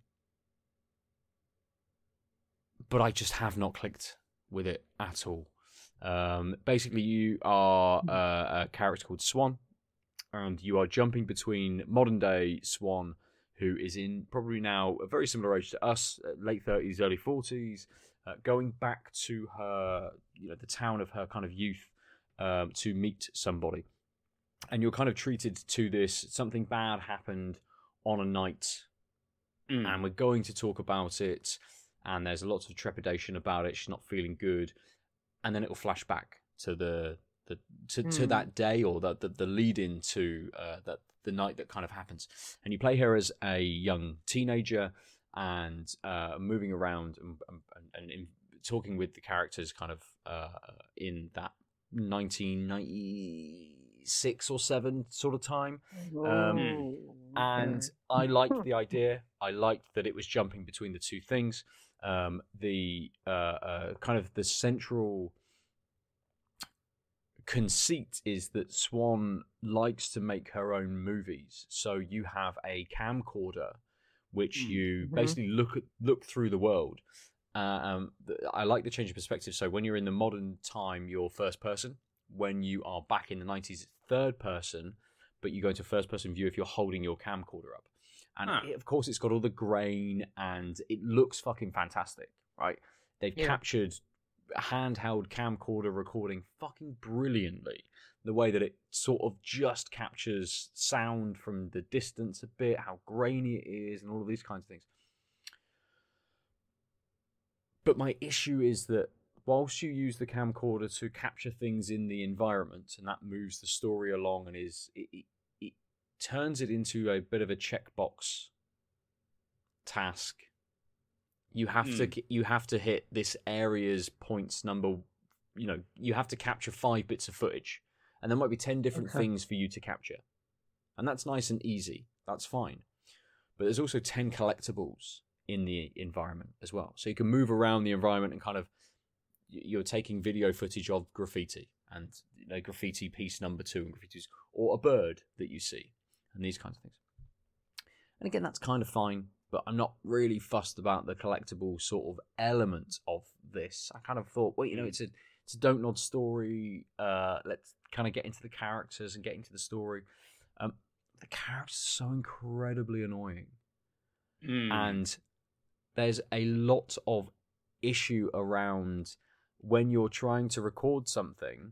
but I just have not clicked with it at all. Um, basically, you are Hmm. uh, a character called Swan, and you are jumping between modern day Swan, who is in probably now a very similar age to us, uh, late thirties, early forties, uh, going back to her, you know, the town of her kind of youth, um, to meet somebody. And you're kind of treated to this, something bad happened on a night, Mm. and we're going to talk about it, and there's lots of trepidation about it, she's not feeling good, and then it'll flash back to the, the to, to Hmm. that day, or the, the, the lead into uh, that the night that kind of happens. And you play her as a young teenager, and uh, moving around and, and, and in, talking with the characters kind of uh, in that nineteen ninety-six or seven sort of time. Um, Oh, and okay. I liked the idea. I liked that it was jumping between the two things. Um, the uh, uh, kind of the central conceit is that Swan likes to make her own movies. So you have a camcorder, which Mm. you Mhm. basically look at look through the world. Uh, um, th- I like the change of perspective. So when you're in the modern time, you're first person. When you are back in the nineties, it's third person, but you go into first person view if you're holding your camcorder up. And Huh. it, of course, it's got all the grain, and it looks fucking fantastic, right? They've Yeah. captured handheld camcorder recording fucking brilliantly. The way that it sort of just captures sound from the distance a bit, how grainy it is, and all of these kinds of things. But my issue is that whilst you use the camcorder to capture things in the environment, and that moves the story along, and is it, it, it turns it into a bit of a checkbox task. You have Mm. to you have to hit this area's points number. You know, you have to capture five bits of footage, and there might be ten different Okay. things for you to capture, and that's nice and easy. That's fine. But there's also ten collectibles in the environment as well, so you can move around the environment and kind of you're taking video footage of graffiti, and you know, graffiti piece number two and graffitis, or a bird that you see, and these kinds of things. And again, that's kind of fine, but I'm not really fussed about the collectible sort of element of this. I kind of thought, well, you know, it's a it's a Don't Nod story. Uh, let's kind of get into the characters and get into the story. Um, the characters are so incredibly annoying, Mm. and there's a lot of issue around when you're trying to record something,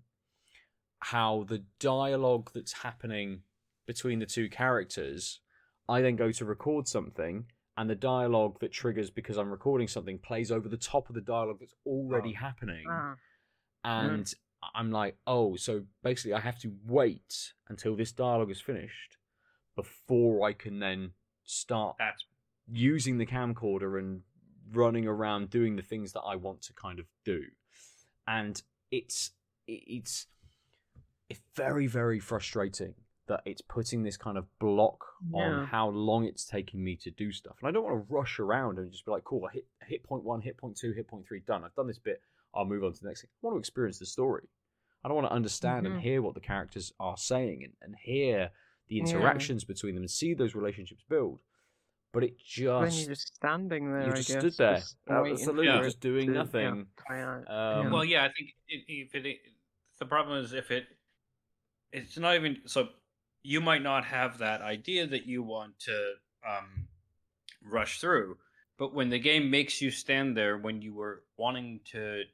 how the dialogue that's happening between the two characters, I then go to record something, and the dialogue that triggers because I'm recording something plays over the top of the dialogue that's already Oh. happening. Ah, And I'm like, oh, so basically I have to wait until this dialogue is finished before I can then start That's using the camcorder and running around doing the things that I want to kind of do. And it's it's it's very, very frustrating that it's putting this kind of block Yeah. on how long it's taking me to do stuff. And I don't want to rush around and just be like, cool, I hit hit point one, hit point two, hit point three, done. I've done this bit, I'll move on to the next thing. I want to experience the story. I don't want to understand and Mhm. hear what the characters are saying, and, and hear the Yeah. interactions between them and see those relationships build. But it then just you're just standing there. you I just guess, stood there, just waiting absolutely, for just it doing to, yeah, nothing. play out. Um, Yeah. well, yeah. I think it, if it, the problem is if it, it's not even so. You might not have that idea that you want to um, rush through, but when the game makes you stand there when you were wanting to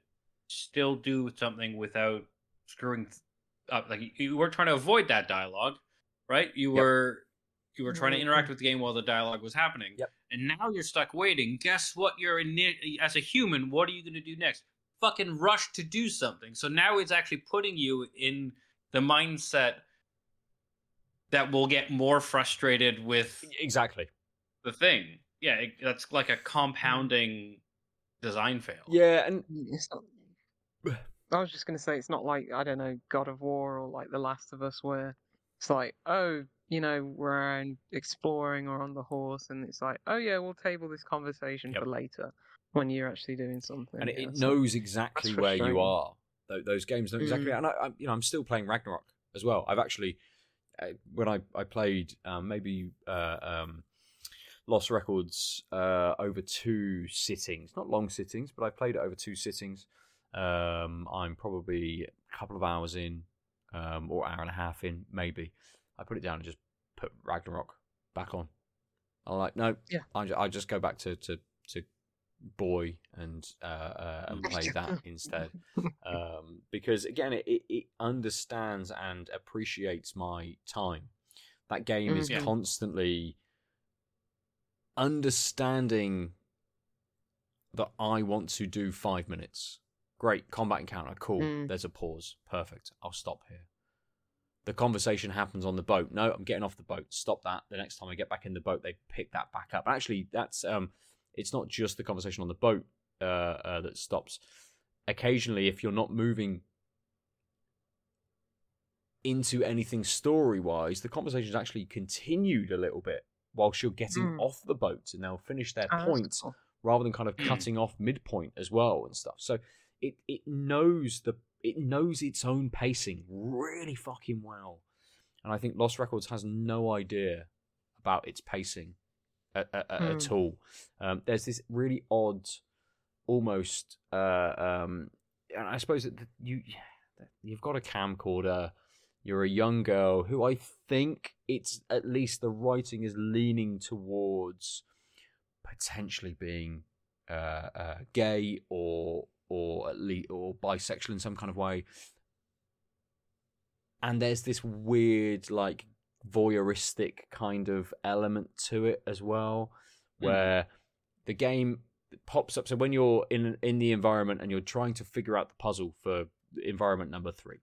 still do something without screwing th- up. Like you weren't trying to avoid that dialogue, right? You Yep. were you were trying to interact Mhm. with the game while the dialogue was happening. Yep. And now you're stuck waiting. Guess what? You're in as a human. What are you going to do next? Fucking rush to do something. So now it's actually putting you in the mindset that will get more frustrated with Exactly. the thing. Yeah, it, that's like a compounding design fail. Yeah, and It's not. I was just going to say it's not like, I don't know, God of War or like The Last of Us, where it's like, oh, you know, we're out exploring or on the horse, and it's like, oh yeah, we'll table this conversation Yep. for later when you're actually doing something. and it, yeah, it so knows exactly that's where you frustrating. are. Tho- Those games know exactly, Mm. and I, I, you know, I'm still playing Ragnarok as well. I've actually, uh, when I I played um, maybe uh, um, Lost Records uh, over two sittings, not long sittings, but I played it over two sittings. Um, I'm probably a couple of hours in, um, or hour and a half in, maybe. I put it down and just put Ragnarok back on. I'm like, no, Yeah. I, ju- I just go back to to, to Boy and uh, uh, and play that instead, um, because again, it, it, it understands and appreciates my time. That game is Mhm. constantly understanding that I want to do five minutes. Great, combat encounter, cool. Mm. There's a pause, perfect. I'll stop here. The conversation happens on the boat. No, I'm getting off the boat. Stop that. The next time I get back in the boat, they pick that back up. Actually, that's um, it's not just the conversation on the boat uh, uh, that stops. Occasionally, if you're not moving into anything story-wise, the conversation's actually continued a little bit whilst you're getting Mm. off the boat, and they'll finish their Ah, that's point cool. rather than kind of Mm. cutting off midpoint as well and stuff. So it it knows the it knows its own pacing really fucking well, and I think Lost Records has no idea about its pacing at, at, at Mm. all. Um, there's this really odd, almost, uh, um, and I suppose that you you've got a camcorder. You're a young girl who I think it's at least the writing is leaning towards potentially being uh, uh, gay or or at least or bisexual in some kind of way. And there's this weird like voyeuristic kind of element to it as well, where the game pops up. So when you're in in the environment and you're trying to figure out the puzzle for environment number three,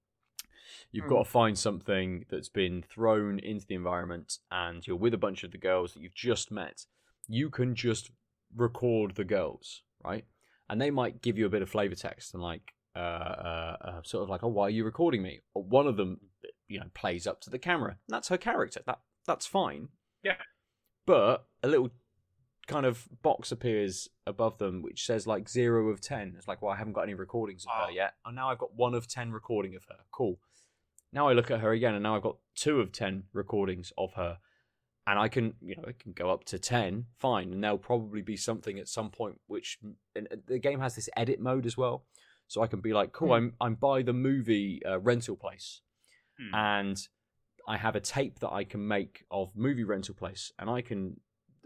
you've Mm. got to find something that's been thrown into the environment, and you're with a bunch of the girls that you've just met. You can just record the girls, right? And they might give you a bit of flavor text and like, uh, uh, uh, sort of like, oh, why are you recording me? Or one of them, you know, plays up to the camera. That's her character. That that's fine. Yeah. But a little kind of box appears above them which says like zero of ten. It's like, well, I haven't got any recordings of Oh. her yet. And now I've got one of ten recording of her. Cool. Now I look at her again, and now I've got two of ten recordings of her, and I can, you know, it can go up to ten. Fine, and there'll probably be something at some point. Which and the game has this edit mode as well, so I can be like, cool, Hmm. I'm I'm by the movie uh, rental place, Hmm. and I have a tape that I can make of movie rental place, and I can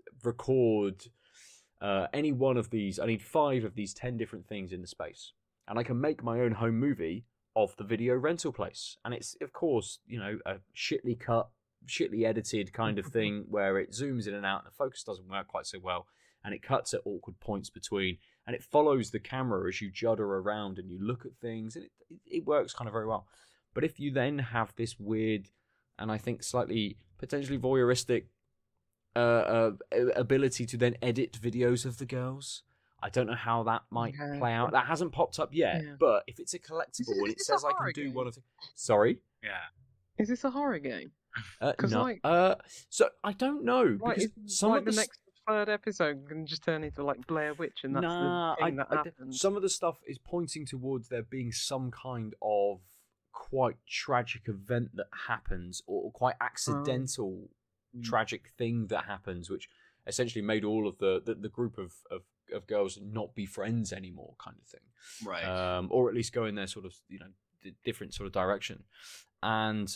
record uh, any one of these. I need five of these ten different things in the space, and I can make my own home movie of the video rental place. And it's, of course, you know, a shitly cut, shitly edited kind of thing where it zooms in and out and the focus doesn't work quite so well, and it cuts at awkward points between, and it follows the camera as you judder around and you look at things, and it, it, it works kind of very well. But if you then have this weird, and I think slightly potentially voyeuristic uh, uh, ability to then edit videos of the girls, I don't know how that might Yeah. play out. That hasn't popped up yet, Yeah. but if it's a Is collectible this- and is it this says a I can horror do game? one of the... Sorry? Yeah. Is this a horror game? Uh, 'Cause, no. like- uh, so I don't know, Like, because is, some like of the the... s- next third episode can just turn into like Blair Witch, and that's nah, the thing I, that I d- happens. some of the stuff is pointing towards there being some kind of quite tragic event that happens, or quite accidental Mm. tragic thing that happens, which essentially made all of the, the, the group of, of, of girls not be friends anymore, kind of thing. Right. Um, or at least go in their sort of, you know, d- different sort of direction. And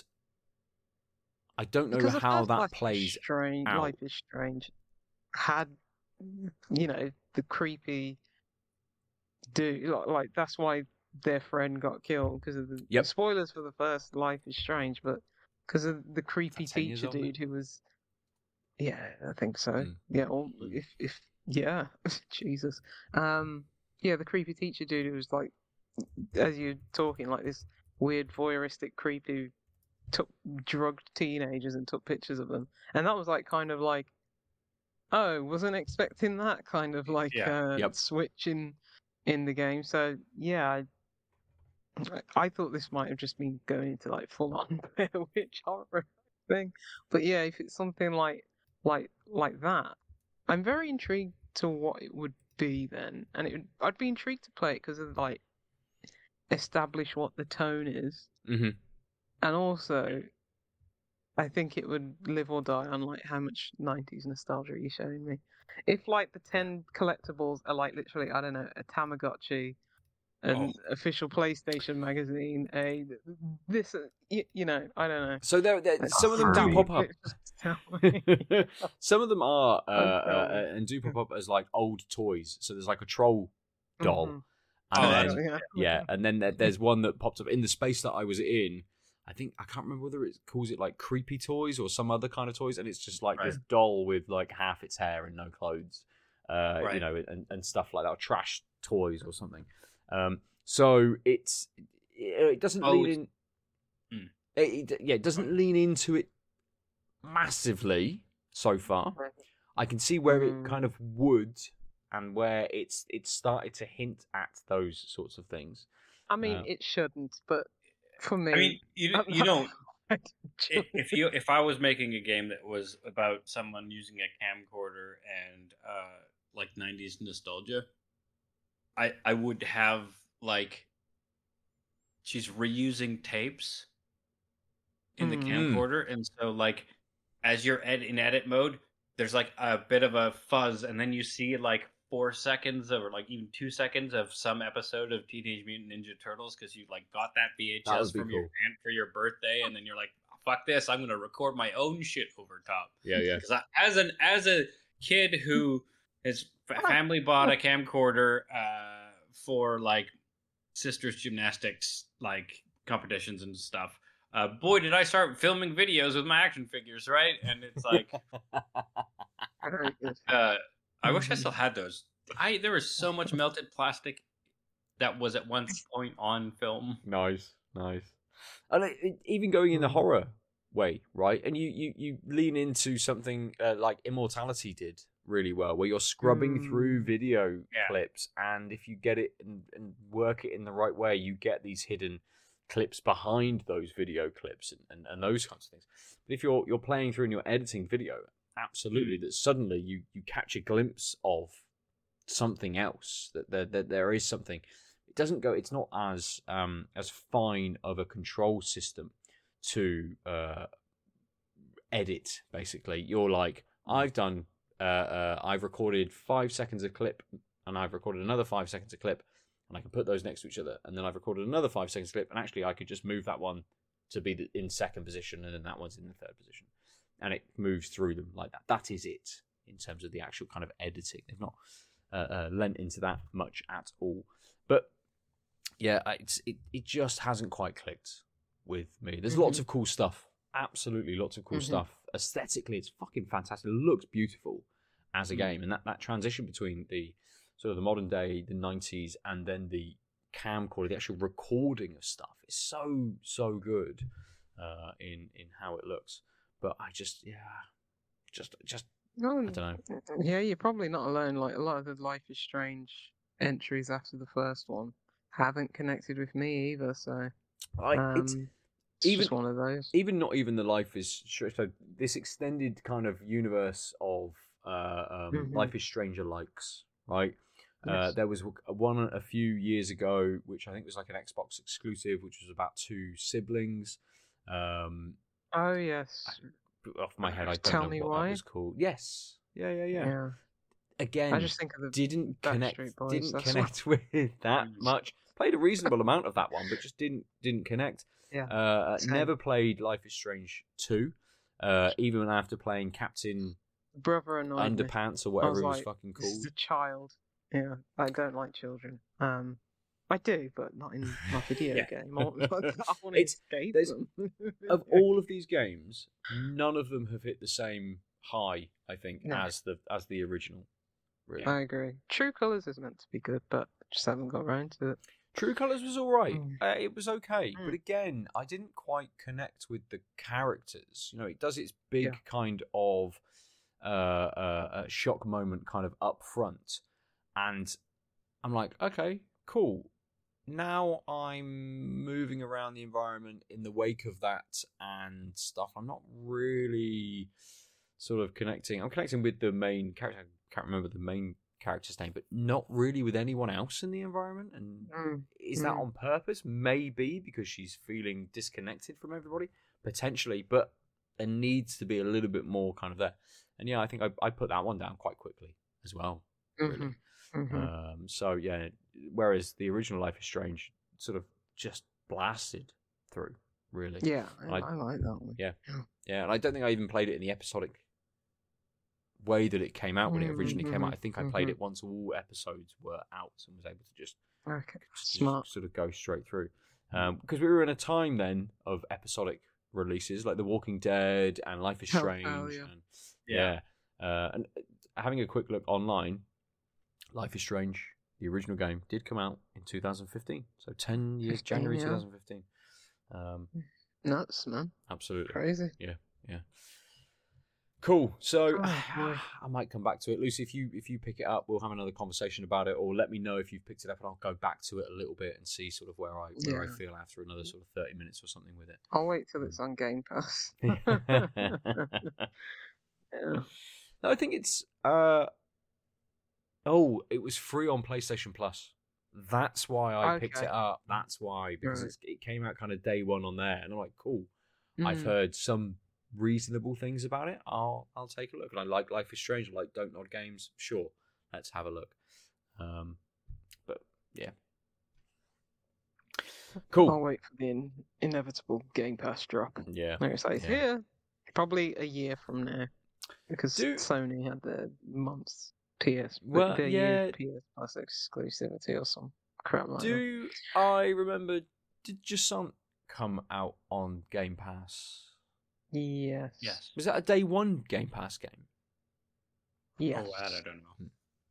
I don't know Because the how first that Life is plays strange. out. Life is Strange had, you know, the creepy do like, like that's why their friend got killed because of the Yep. spoilers for the first Life is Strange, but because of the creepy ten years teacher old now? dude who was, yeah, I think so. Mm. Yeah, or Mm. if if yeah, Jesus, um, yeah, the creepy teacher dude who was like, as you're talking, like this weird voyeuristic creep who took drugged teenagers and took pictures of them, and that was like kind of like, oh, wasn't expecting that kind of like Yeah. uh, Yep. switch in in the game. So yeah, I, I thought this might have just been going into like full on Blair Witch horror thing, but yeah, if it's something like like like that, I'm very intrigued to what it would be then, and it would, I'd be intrigued to play it because of like establish what the tone is, Mm-hmm. and also I think it would live or die on like how much nineties nostalgia you're showing me. If like the ten collectibles are like literally, I don't know, a Tamagotchi, an Oh. official PlayStation magazine, a this, uh, you, you know, I don't know. So there, there Like, some of them do Furby. pop up. Just tell me. Some of them are uh, Don't tell uh, me. and do pop up as like old toys. So there's like a troll doll, Mhm. and Oh, then that's- yeah. yeah, and then there, there's one that popped up in the space that I was in. I think I can't remember whether it calls it like creepy toys or some other kind of toys, and it's just like this Right. doll with like half its hair and no clothes, uh, you Right. know, and, and stuff like that, or trash toys or something. Um, so it's it, it doesn't Oh, lean it's- in. Hmm. It, it, yeah, it doesn't lean into it massively so far. I can see where it Mm. kind of would, and where it's it's started to hint at those sorts of things. I mean, Uh, it shouldn't, but for me, I mean, you I'm you not- don't. I i- If you if I was making a game that was about someone using a camcorder and uh, like nineties nostalgia, I I would have like she's reusing tapes in the Mm. camcorder, and so like as you're ed- in edit mode, there's like a bit of a fuzz, and then you see like four seconds of, or like even two seconds of some episode of Teenage Mutant Ninja Turtles because you like got that V H That S would be from your cool. aunt for your birthday, and then you're like, "Fuck this! I'm gonna record my own shit over top." yeah, yeah. Because as an as a kid who his f- family bought a camcorder uh, for like sisters gymnastics like competitions and stuff. Uh, boy, did I start filming videos with my action figures, right? And it's like, Very good. uh, I wish I still had those. I there was so much melted plastic that was at one point on film. Nice, nice. And it, it- even going in the Mm. horror way, right? And you you, you lean into something uh, like Immortality did really well, where you're scrubbing through Mm. video Yeah. clips, and if you get it and, and work it in the right way, you get these hidden clips behind those video clips and, and, and those kinds of things. But if you're you're playing through and you're editing video, absolutely, that suddenly you you catch a glimpse of something else, that there, that there is something. It doesn't go, it's not as um as fine of a control system to uh edit. Basically, you're like, I've done uh, uh I've recorded five seconds of clip, and I've recorded another five seconds of clip, and I can put those next to each other, and then I've recorded another five seconds of clip, and actually I could just move that one to be the, in second position, and then that one's in the third position, and it moves through them like that. That is it in terms of the actual kind of editing. They've not uh, uh, lent into that much at all. But yeah, it's, it it just hasn't quite clicked with me. There's lots of cool stuff, absolutely lots of cool Mhm. stuff. Aesthetically, it's fucking fantastic. It looks beautiful as a Mm. game, and that, that transition between the sort of the modern day, the nineties, and then the camcorder, the actual recording of stuff, is so so good uh, in in how it looks. But I just yeah, just just No, I don't know. yeah, you're probably not alone. Like a lot of the Life is Strange entries after the first one haven't connected with me either. So I, um, it's it's even- just one of those. even not even the Life is Strange. So this extended kind of universe of uh, um, Mhm. Life is Stranger likes, right? Uh, Yes. there was one a few years ago, which I think was like an Xbox exclusive, which was about two siblings. Um, Oh yes, off my head, I don't Tell know Me what Why? that was called. Yes, yeah, yeah, yeah. yeah. Again, I just think of the didn't Backstreet connect. Boys, Didn't that's connect with that Mm. much. Played a reasonable amount of that one, but just didn't didn't connect. Yeah, Uh, same. never played Life is Strange two, uh, even after playing Captain brother annoyed me. Underpants or I whatever was it was like, fucking this is called. a child. Yeah, I don't like children. Um, I do, but not in my video Yeah. game. I want I want to It's- escape there's- them. Of all of these games, none of them have hit the same high, I think, No. as the as the original. Really. I agree. True Colors is meant to be good, but just haven't got around to it. True Colors was all right. Mm. Uh, it was okay, Mm. but again, I didn't quite connect with the characters. You know, it does its big Yeah. kind of uh, uh, uh, shock moment kind of up front, and I'm like, okay, cool. Now I'm moving around the environment in the wake of that and stuff. I'm not really sort of connecting. I'm connecting with the main character. I can't remember the main character's name, but not really with anyone else in the environment. And Mm. is that Mm. on purpose? Maybe because she's feeling disconnected from everybody, potentially. But there needs to be a little bit more kind of there. And yeah, I think I, I put that one down quite quickly as well. Really. Mhm. Mhm. Um, so yeah, whereas the original Life is Strange sort of just blasted through, really. Yeah, I, I- I like that one. Yeah, and I don't think I even played it in the episodic way that it came out when it originally came out. I think I played it once all episodes were out and was able to just, Okay, just smart. sort of go straight through. Um, because we were in a time then of episodic releases like The Walking Dead and Life is Oh, Strange. oh, yeah. And, yeah. Uh, and having a quick look online, Life is Strange, the original game, did come out in two thousand fifteen. So ten years, fifteen, January yeah. twenty fifteen. Um, Nuts, man. absolutely. Crazy. Cool. So Oh, boy. I might come back to it, Lucy. If you if you pick it up, we'll have another conversation about it, or let me know if you've picked it up, and I'll go back to it a little bit and see sort of where I where I Yeah. feel after another sort of thirty minutes or something with I'll wait till it's on Game Pass. it. Yeah. No, I think it's uh oh, it was free on PlayStation Plus. That's why I picked Okay. it up. That's why because Right. it's, it came out kind of day one on there, and I'm like, cool. I've Mm. heard some reasonable things about it. I'll I'll take a look. And I like Life is Strange. I like Don't Nod games. Sure, let's have a look. Um, but yeah, cool. I'll wait for the in- inevitable Game Pass drop. Yeah, No, it's like, Yeah. here, probably a year from now, because Do- Sony had the month's P S, Well, their yeah. year's P S Plus exclusivity or some crap like that. Do I remember? Did Jusant come out on Game Pass? Yes. Yes. Was that a day one Game Pass game? Yes. Oh, that I don't know.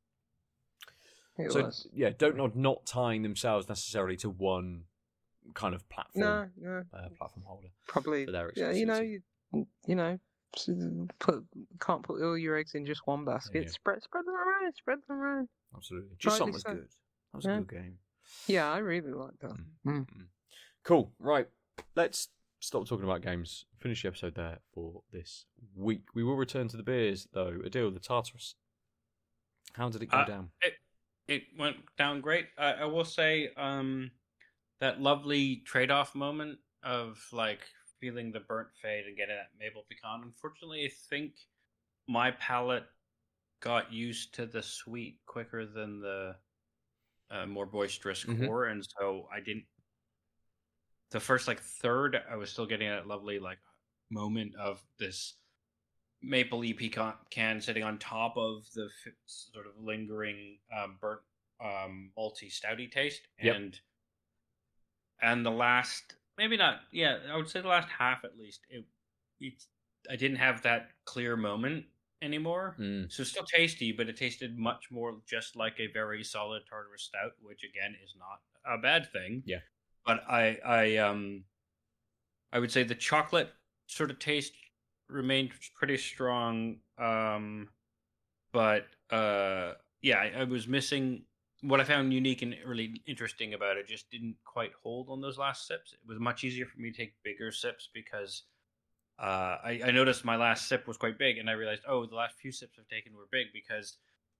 It so was. yeah, Don't Nod not tying themselves necessarily to one kind of platform No, no, uh, platform holder probably. for their Yeah, you know, exclusivity. you, you know, s- put can't put all your eggs in just one basket. Yeah. Spread, spread them around. Spread them around. Absolutely. Jusant Rightly was so. good. That was Yeah. a good game. Yeah, I really like that. Mm. Mm. Mm. Cool. Right. Let's stop talking about games. Finish the episode there for this week. We will return to the beers, though. Adil, the Tartarus. How did it go Uh, down? It it went down great. I, I will say um, that lovely trade-off moment of like feeling the burnt fade and getting that maple pecan. Unfortunately, I think my palate got used to the sweet quicker than the uh, more boisterous Mhm. core, and so I didn't. The first like third, I was still getting that lovely like moment of this mapley pecan can sitting on top of the f- sort of lingering um, burnt um, malty stouty taste, Yep. and and the last maybe not yeah I would say the last half at least it, it I didn't have that clear moment anymore. Mm. So still tasty, but it tasted much more just like a very solid Tartarus stout, which again is not a bad thing. Yeah. But I I um I would say the chocolate sort of taste remained pretty strong. Um but uh yeah, I, I was missing what I found unique and really interesting about it just didn't quite hold on those last sips. It was much easier for me to take bigger sips because uh, I, I noticed my last sip was quite big, and I realized, oh, the last few sips I've taken were big because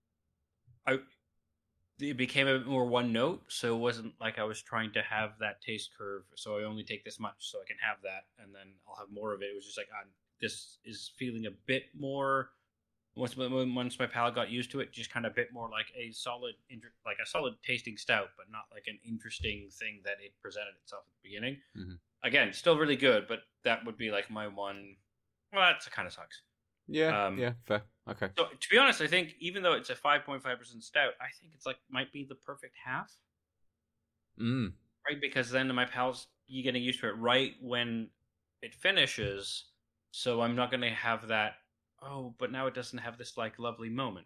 I it became a bit more one note, so it wasn't like I was trying to have that taste curve. So I only take this much, so I can have that, and then I'll have more of it. It was just like, ah, this is feeling a bit more. Once my, once my palate got used to it, just kind of a bit more like a solid, like a solid tasting stout, but not like an interesting thing that it presented itself at the beginning. Mhm. Again, still really good, but that would be like my one. Well, that kind of sucks. Yeah, Um, yeah, fair. Okay. So to be honest, I think even though it's a five point five percent stout, I think it's like might be the perfect half, Mm. right? Because then my pal's you getting used to it right when it finishes, so I'm not going to have that. Oh, but now it doesn't have this like lovely moment.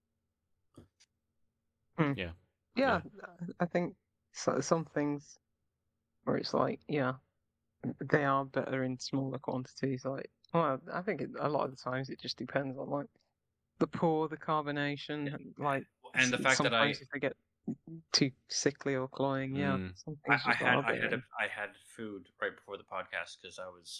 Hmm. Yeah. Yeah, I think so, some things where it's like, yeah, they are better in smaller quantities. Like, well, I think it, a lot of the times it just depends on like the pour, the carbonation, and like And the s- fact that I sometimes if they get too sickly or cloying, yeah, Mm. some I, things I just had are I had better. a, I had food right before the podcast because I was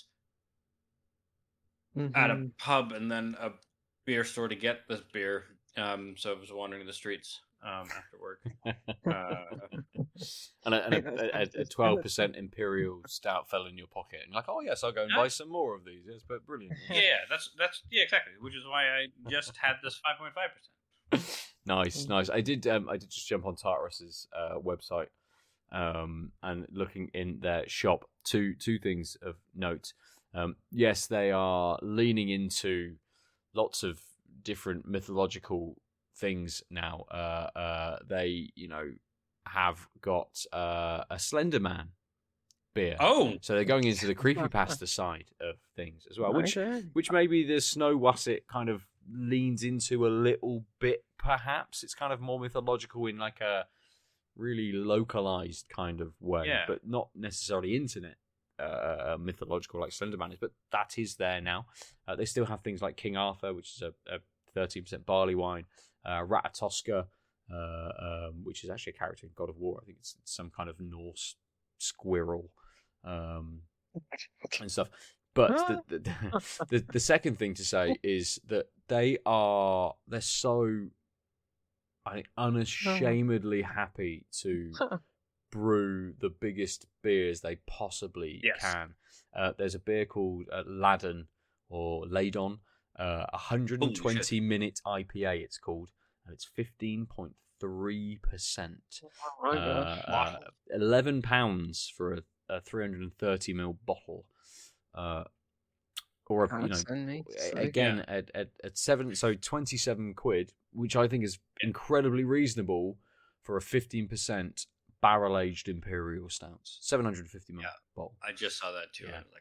Mhm. at a pub and then a beer store to get this beer. Um, so I was wandering the streets um, after work. Uh, and a, and Hey, that's a, a, that's- a that's- twelve percent imperial stout fell in your pocket, and you're like, oh yes, I'll go and buy some more of these. Yes, but brilliant. yeah, that's that's yeah exactly, which is why I just had this five point five percent. Nice, nice. I did. Um, I did just jump on Tartarus's uh, website, um, and looking in their shop. Two two things of note. Um, yes, they are leaning into lots of different mythological things now. Uh, uh, they, you know, have got uh, a Slender Man beer. Oh, So they're going into the creepypasta side of things as well, which Okay. which maybe the Snow Wasset kind of leans into a little bit, perhaps. It's kind of more mythological in like a really localized kind of way, Yeah. but not necessarily internet uh, mythological like Slenderman is, but that is there now. Uh, they still have things like King Arthur, which is a, a thirteen percent barley wine, uh, Ratatoska, uh, um, which is actually a character in God of War. I think it's some kind of Norse squirrel um, and stuff. But the the, the the second thing to say is that they are they're so I think unashamedly happy to brew the biggest beers they possibly Yes. can. Uh, there's a beer called uh, Ladon or Ladon, uh, one hundred twenty minute I P A. It's called, and it's fifteen point three percent. Oh my gosh. Uh, eleven pounds for a, a three hundred thirty milliliter bottle. Uh, or a, you know, That's neat. a- again at, at at seven, so twenty seven quid, which I think is incredibly reasonable for a fifteen percent barrel aged imperial stout, seven hundred fifty milliliter Yeah. bottle. I just saw that too. Yeah. I was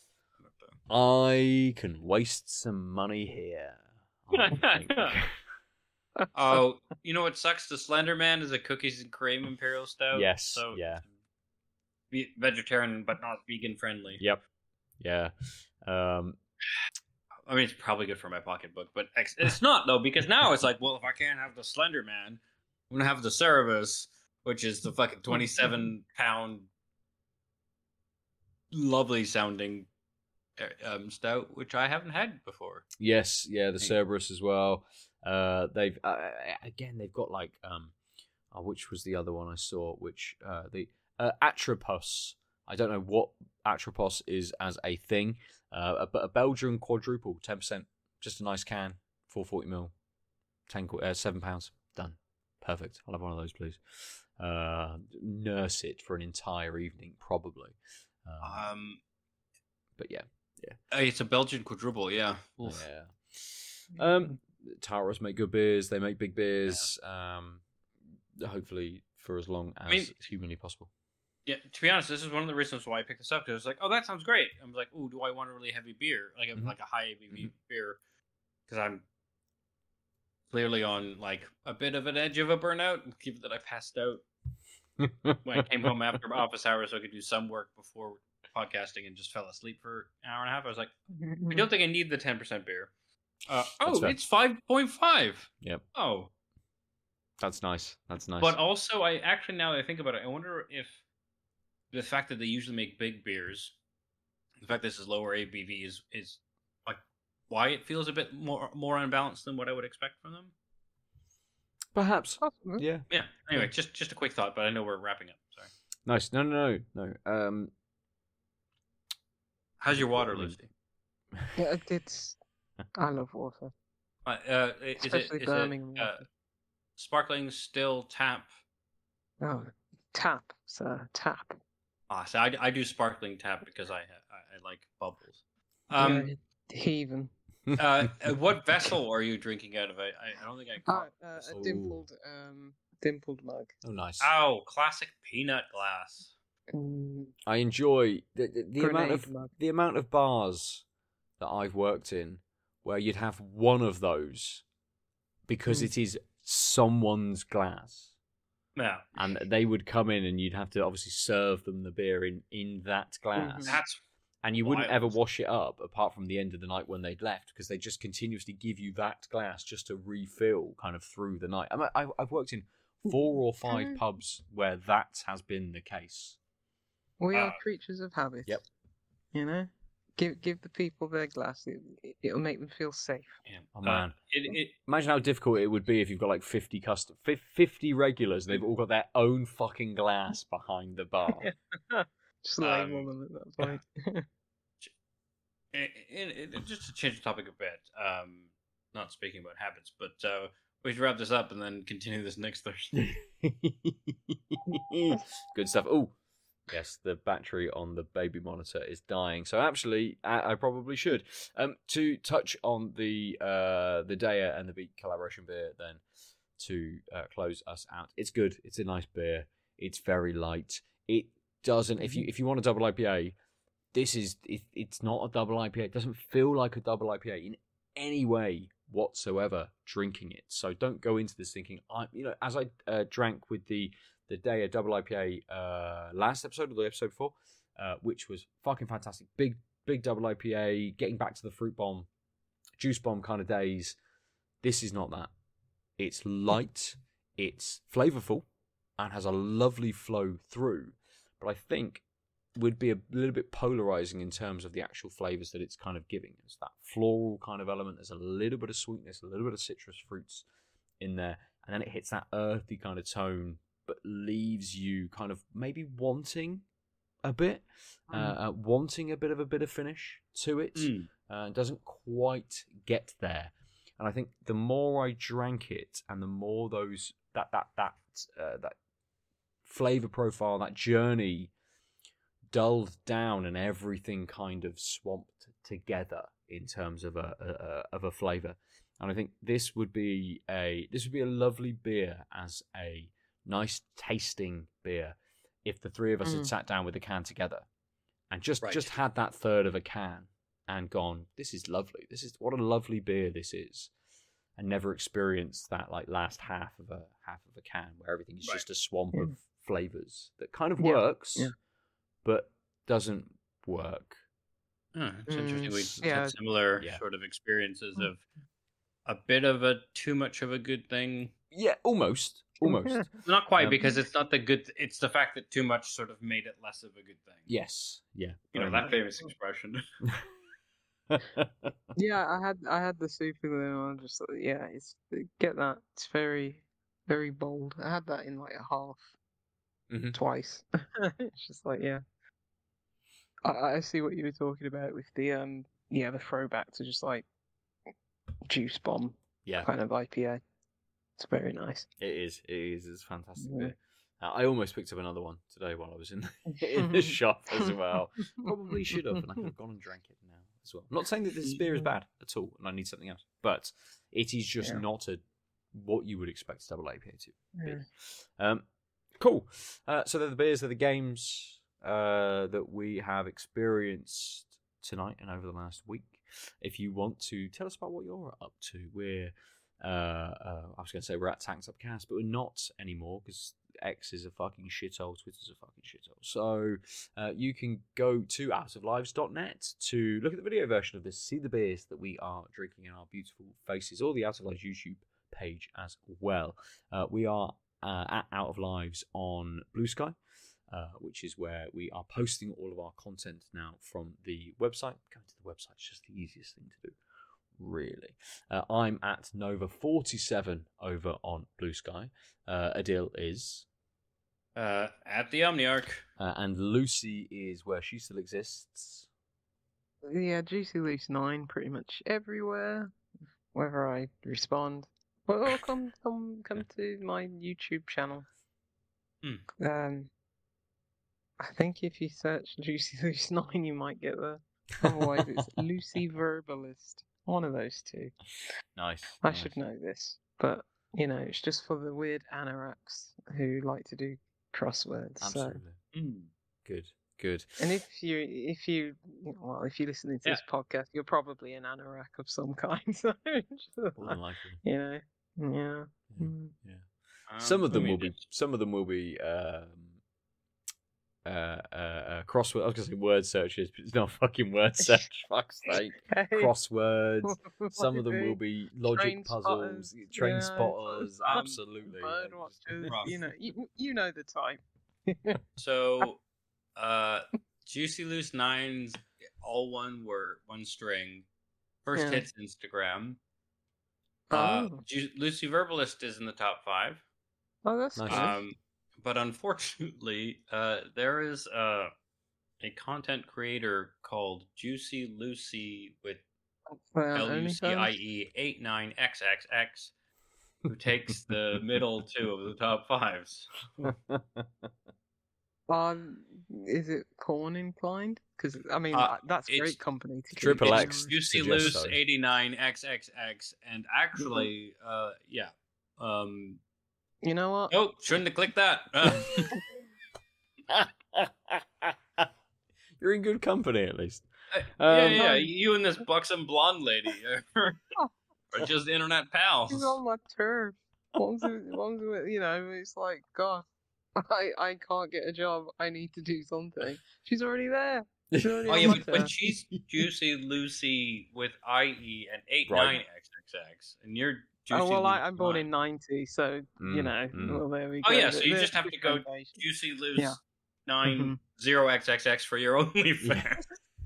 like, I can waste some money here. I think. oh, you know what sucks? The Slender Man is a cookies and cream imperial stout. Yes, So yeah. ve- vegetarian but not vegan friendly. Yep. Yeah. Um, I mean, it's probably good for my pocketbook, but ex- it's not though, because now it's like, well, if I can't have the Slender Man, I'm gonna have the Cerebus, which is the fucking twenty-seven pound, lovely sounding uh, um, stout, which I haven't had before. yes, yeah, the Cerberus as well. Uh, they've uh, again, they've got like um, oh, which was the other one I saw? Which uh, the uh, Atropos. I don't know what Atropos is as a thing, uh, but a Belgian quadruple, ten percent, just a nice can, four forty mil, ten uh, seven pounds, done, perfect. I'll have one of those, please. Uh, nurse it for an entire evening, probably. Um, Um, but yeah, uh, it's a Belgian quadruple, yeah. Oof. yeah. Um, Taros make good beers. They make big beers. Um, hopefully for as long as I mean- humanly possible. Yeah, to be honest, this is one of the reasons why I picked this up. Because I was like, oh, that sounds great. I was like, oh, do I want a really heavy beer, like a, Mhm. like a high A B V beer? Because I'm clearly on like a bit of an edge of a burnout. Given that I passed out when I came home after office hours, so I could do some work before podcasting, and just fell asleep for an hour and a half. I was like, I don't think I need the ten percent beer. Uh, That's oh, fair. it's five point five. Yep. Oh, That's nice. That's nice. but also, I actually now that I think about it, I wonder if the fact that they usually make big beers, the fact this is lower A B V is is like why it feels a bit more more unbalanced than what I would expect from them. Perhaps. Possibly. Yeah. Yeah. Anyway, just just a quick thought, but I know we're wrapping up. Sorry. Nice. No, no, no, no. Um, How's your water, Lucy? Yeah, it- it's. I love water. Uh, uh, is it, Especially is Birmingham it uh, water. sparkling, still, tap? Oh, tap, sir, tap. Ah, so I, I do sparkling tap because I I, I like bubbles. Um, Yeah, heaving. Uh, uh, what vessel are you drinking out of? I, I don't think I Uh, caught. uh, a Ooh. dimpled, um, dimpled mug. Oh, nice. Oh, classic peanut glass. Mm, I enjoy the, the, the amount Grenade of mug. the amount of bars that I've worked in where you'd have one of those because Mm. it is someone's glass, Yeah, and they would come in and you'd have to obviously serve them the beer in in that glass. Mhm. that's And you wouldn't wild. ever wash it up apart from the end of the night when they'd left because they just continuously give you that glass just to refill kind of through the night. I mean, I, I've worked in four or five Mm. pubs where that has been the case. We are Uh, creatures of habit. Yep. You know, give give the people their glass. It, it'll make them feel safe. yeah. Oh, Uh, man. it, it, Imagine how difficult it would be if you've got like fifty custom, fifty regulars. They've all got their own fucking glass behind the bar. Just Um, label them at that point. it, it, it, just to change the topic a bit. Um, not speaking about habits, but uh, we should wrap this up and then continue this next Thursday. Good stuff. Oh, yes, the battery on the baby monitor is dying. So actually, I, I probably should. Um, to touch on the uh the Daya and the Beak collaboration beer, then to uh, close us out. It's good. It's a nice beer. It's very light. It doesn't. If you if you want a double I P A, this is it, it's not a double I P A. It doesn't feel like a double I P A in any way whatsoever drinking it. So don't go into this thinking I you know as I uh, drank with the the day a double I P A uh, last episode or the episode before, uh, which was fucking fantastic. Big big double I P A, getting back to the fruit bomb, juice bomb kind of days. This is not that. It's light, it's flavorful, and has a lovely flow through. But I think would be a little bit polarizing in terms of the actual flavors that it's kind of giving. It's that floral kind of element. There's a little bit of sweetness, a little bit of citrus fruits in there, and then it hits that earthy kind of tone, but leaves you kind of maybe wanting a bit, uh, uh, wanting a bit of a bitter finish to it. Mm. Uh, doesn't quite get there. And I think the more I drank it, and the more those that that that uh, that flavor profile, that journey, dulled down, and everything kind of swamped together in terms of a, a, a of a flavor. And I think this would be a this would be a lovely beer as a nice tasting beer if the three of us had Mm. sat down with a can together and just Right. just had that third of a can and gone, this is lovely. This is what a lovely beer this is. And never experienced that like last half of a half of a can where everything is Right. just a swamp Yeah. of flavors that kind of Yeah. works, Yeah. but doesn't work. Oh, it's interesting. We Mm, yeah. had similar Yeah. sort of experiences Mm. of a bit of a too much of a good thing. Yeah, almost, almost. Not quite, Um, because it's not the good. It's the fact that too much sort of made it less of a good thing. Yes, yeah. You know very that famous expression. much. Yeah, I had I had the super glue. And I'm just like, yeah, it's get that. It's very very bold. I had that in like a half Mhm. twice. It's just like yeah. I I see what you were talking about with the um yeah the throwback to just like juice bomb Yeah, kind of I P A. It's very nice. it is. It is. It's fantastic. Yeah. beer. Uh, I almost picked up another one today while I was in in the shop as well. Probably should have, and I could have gone and drank it now as well. I'm not saying that this beer is bad at all, and I need something else, but it is just Yeah. not a what you would expect a double I P A to be. Yeah. Um, cool. Uh, so they're the beers, they're the games uh, that we have experienced tonight and over the last week. If you want to tell us about what you're up to, we're uh, uh, I was going to say we're at Tanked Up Cast, but we're not anymore because X is a fucking shithole, Twitter's a fucking shithole. So uh, you can go to out of lives dot net to look at the video version of this, see the beers that we are drinking in our beautiful faces, or the Out of Lives YouTube page as well. Uh, we are uh, at Out of Lives on Blue Sky, uh, which is where we are posting all of our content now from the website. Going to the website is just the easiest thing to do, really. Uh, I'm at Nova forty-seven over on Blue Sky. Uh, Adil is, uh, at the Omniarch. uh, and Lucy is where she still exists. Yeah, Juicy Loose nine pretty much everywhere. Whether I respond. Well, come come come to my YouTube channel. Hmm. Um I think if you search Juicy Loose nine you might get there. Otherwise it's Lucy Verbalist One of those two. Nice. I nice. should know this, but you know, it's just for the weird anoraks who like to do crosswords. Absolutely. So. Mm. Good. Good. And if you, if you, well, if you're listening to Yeah. this podcast, you're probably an anorak of some kind. So, More than likely. you know, yeah. Yeah. Mm. yeah. Um, Some of I them mean, will be. it's- Some of them will be. Um, uh, uh, uh, crossword. I was gonna say word searches, but it's not a fucking word search. Fuck's sake. Hey, Crosswords. Some of them will maybe be logic train puzzles, spotters, train yeah, spotters. um, Absolutely. bird like, just- watchers, rough. you know, you, you know the type. So, uh, Juicy Loose Nines, all one word, one string. First Yeah. hits Instagram. Uh, Oh. Ju- Lucy Verbalist is in the top five. Oh, that's Nice. good. Um, but unfortunately, uh, there is uh, a content creator called Juicy Lucy with Well, L U C I OnlyFans? E eight nine X X X, who takes the middle two of the top fives. Um, is it porn inclined? Because I mean, Uh, uh, that's it's great company to Triple keep. X. It's Juicy suggests Loose so. eighty-nine X X X, and actually, uh, yeah. Um, You know what? oh, shouldn't have clicked that. Uh, You're in good company, at least. yeah, Um, yeah. You and this buxom blonde lady are, are just internet pals. She's on my turf. One's, one's, you know, it's like, God, I, I can't get a job. I need to do something. She's already there. She's already Oh on yeah, my but, but turf. she's Juicy Lucy with I E and eight Right. nine X X X, and you're Juicy Oh well, I, Lucy I'm born nine. in ninety, so you Mm, know. mm. Well, there we Oh go. yeah, so There- you there's just have to go differentiation. Juicy Loose Yeah. nine Mhm. zero X X X for your OnlyFans.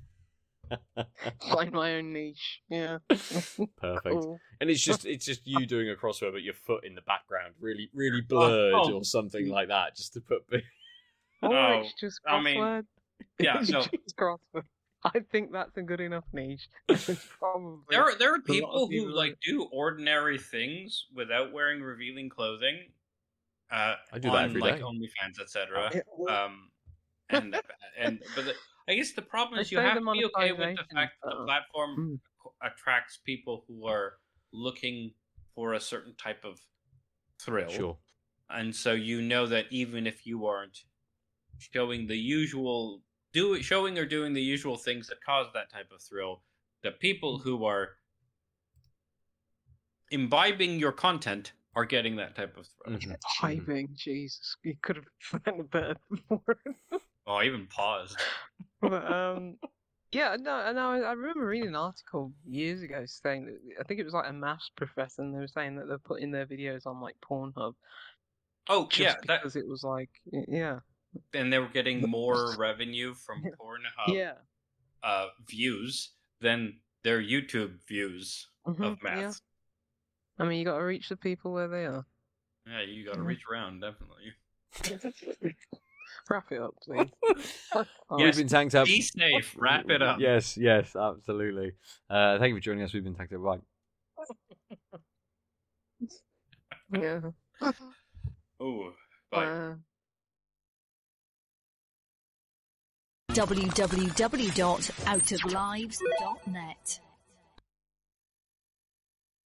Find my own niche. Yeah. Perfect. Cool. And it's just it's just you doing a crossword, but your foot in the background, really really blurred oh. or something like that, just to put. big- Or Oh, it's just I mean, crossword. yeah, It's no. just crossword. I think that's a good enough niche. It's probably. There are there are of people who people like do ordinary things without wearing revealing clothing. Uh, I do that on every like day. OnlyFans, et cetera. Yeah, well, Um, and and but the, I guess the problem I is you say have the to be okay with the monetization, fact that the uh, platform mm. co- attracts people who are looking for a certain type of thrill. Sure. And so you know that even if you aren't showing the usual do showing or doing the usual things that cause that type of thrill, the people who are imbibing your content are getting that type of thrill. Mhm. Hyping, Jesus, you could have found a better word. Oh, I even paused. But um, yeah, no, no. I I remember reading an article years ago saying that I think it was like a maths professor, and they were saying that they're putting their videos on like Pornhub Oh just yeah, that because it was like, y- yeah, and they were getting more revenue from Pornhub yeah, uh, views than their YouTube views mhm, of math. yeah. I mean, you got to reach the people where they are. Yeah, you got to Yeah. reach around definitely. Wrap it up, please. Oh, We've Yes. been tanked up. Be safe. Wrap it up. Yes, yes, absolutely. Uh, thank you for joining us. We've been tanked up. Right. yeah. Ooh, bye. Uh, w w w dot out of lives dot net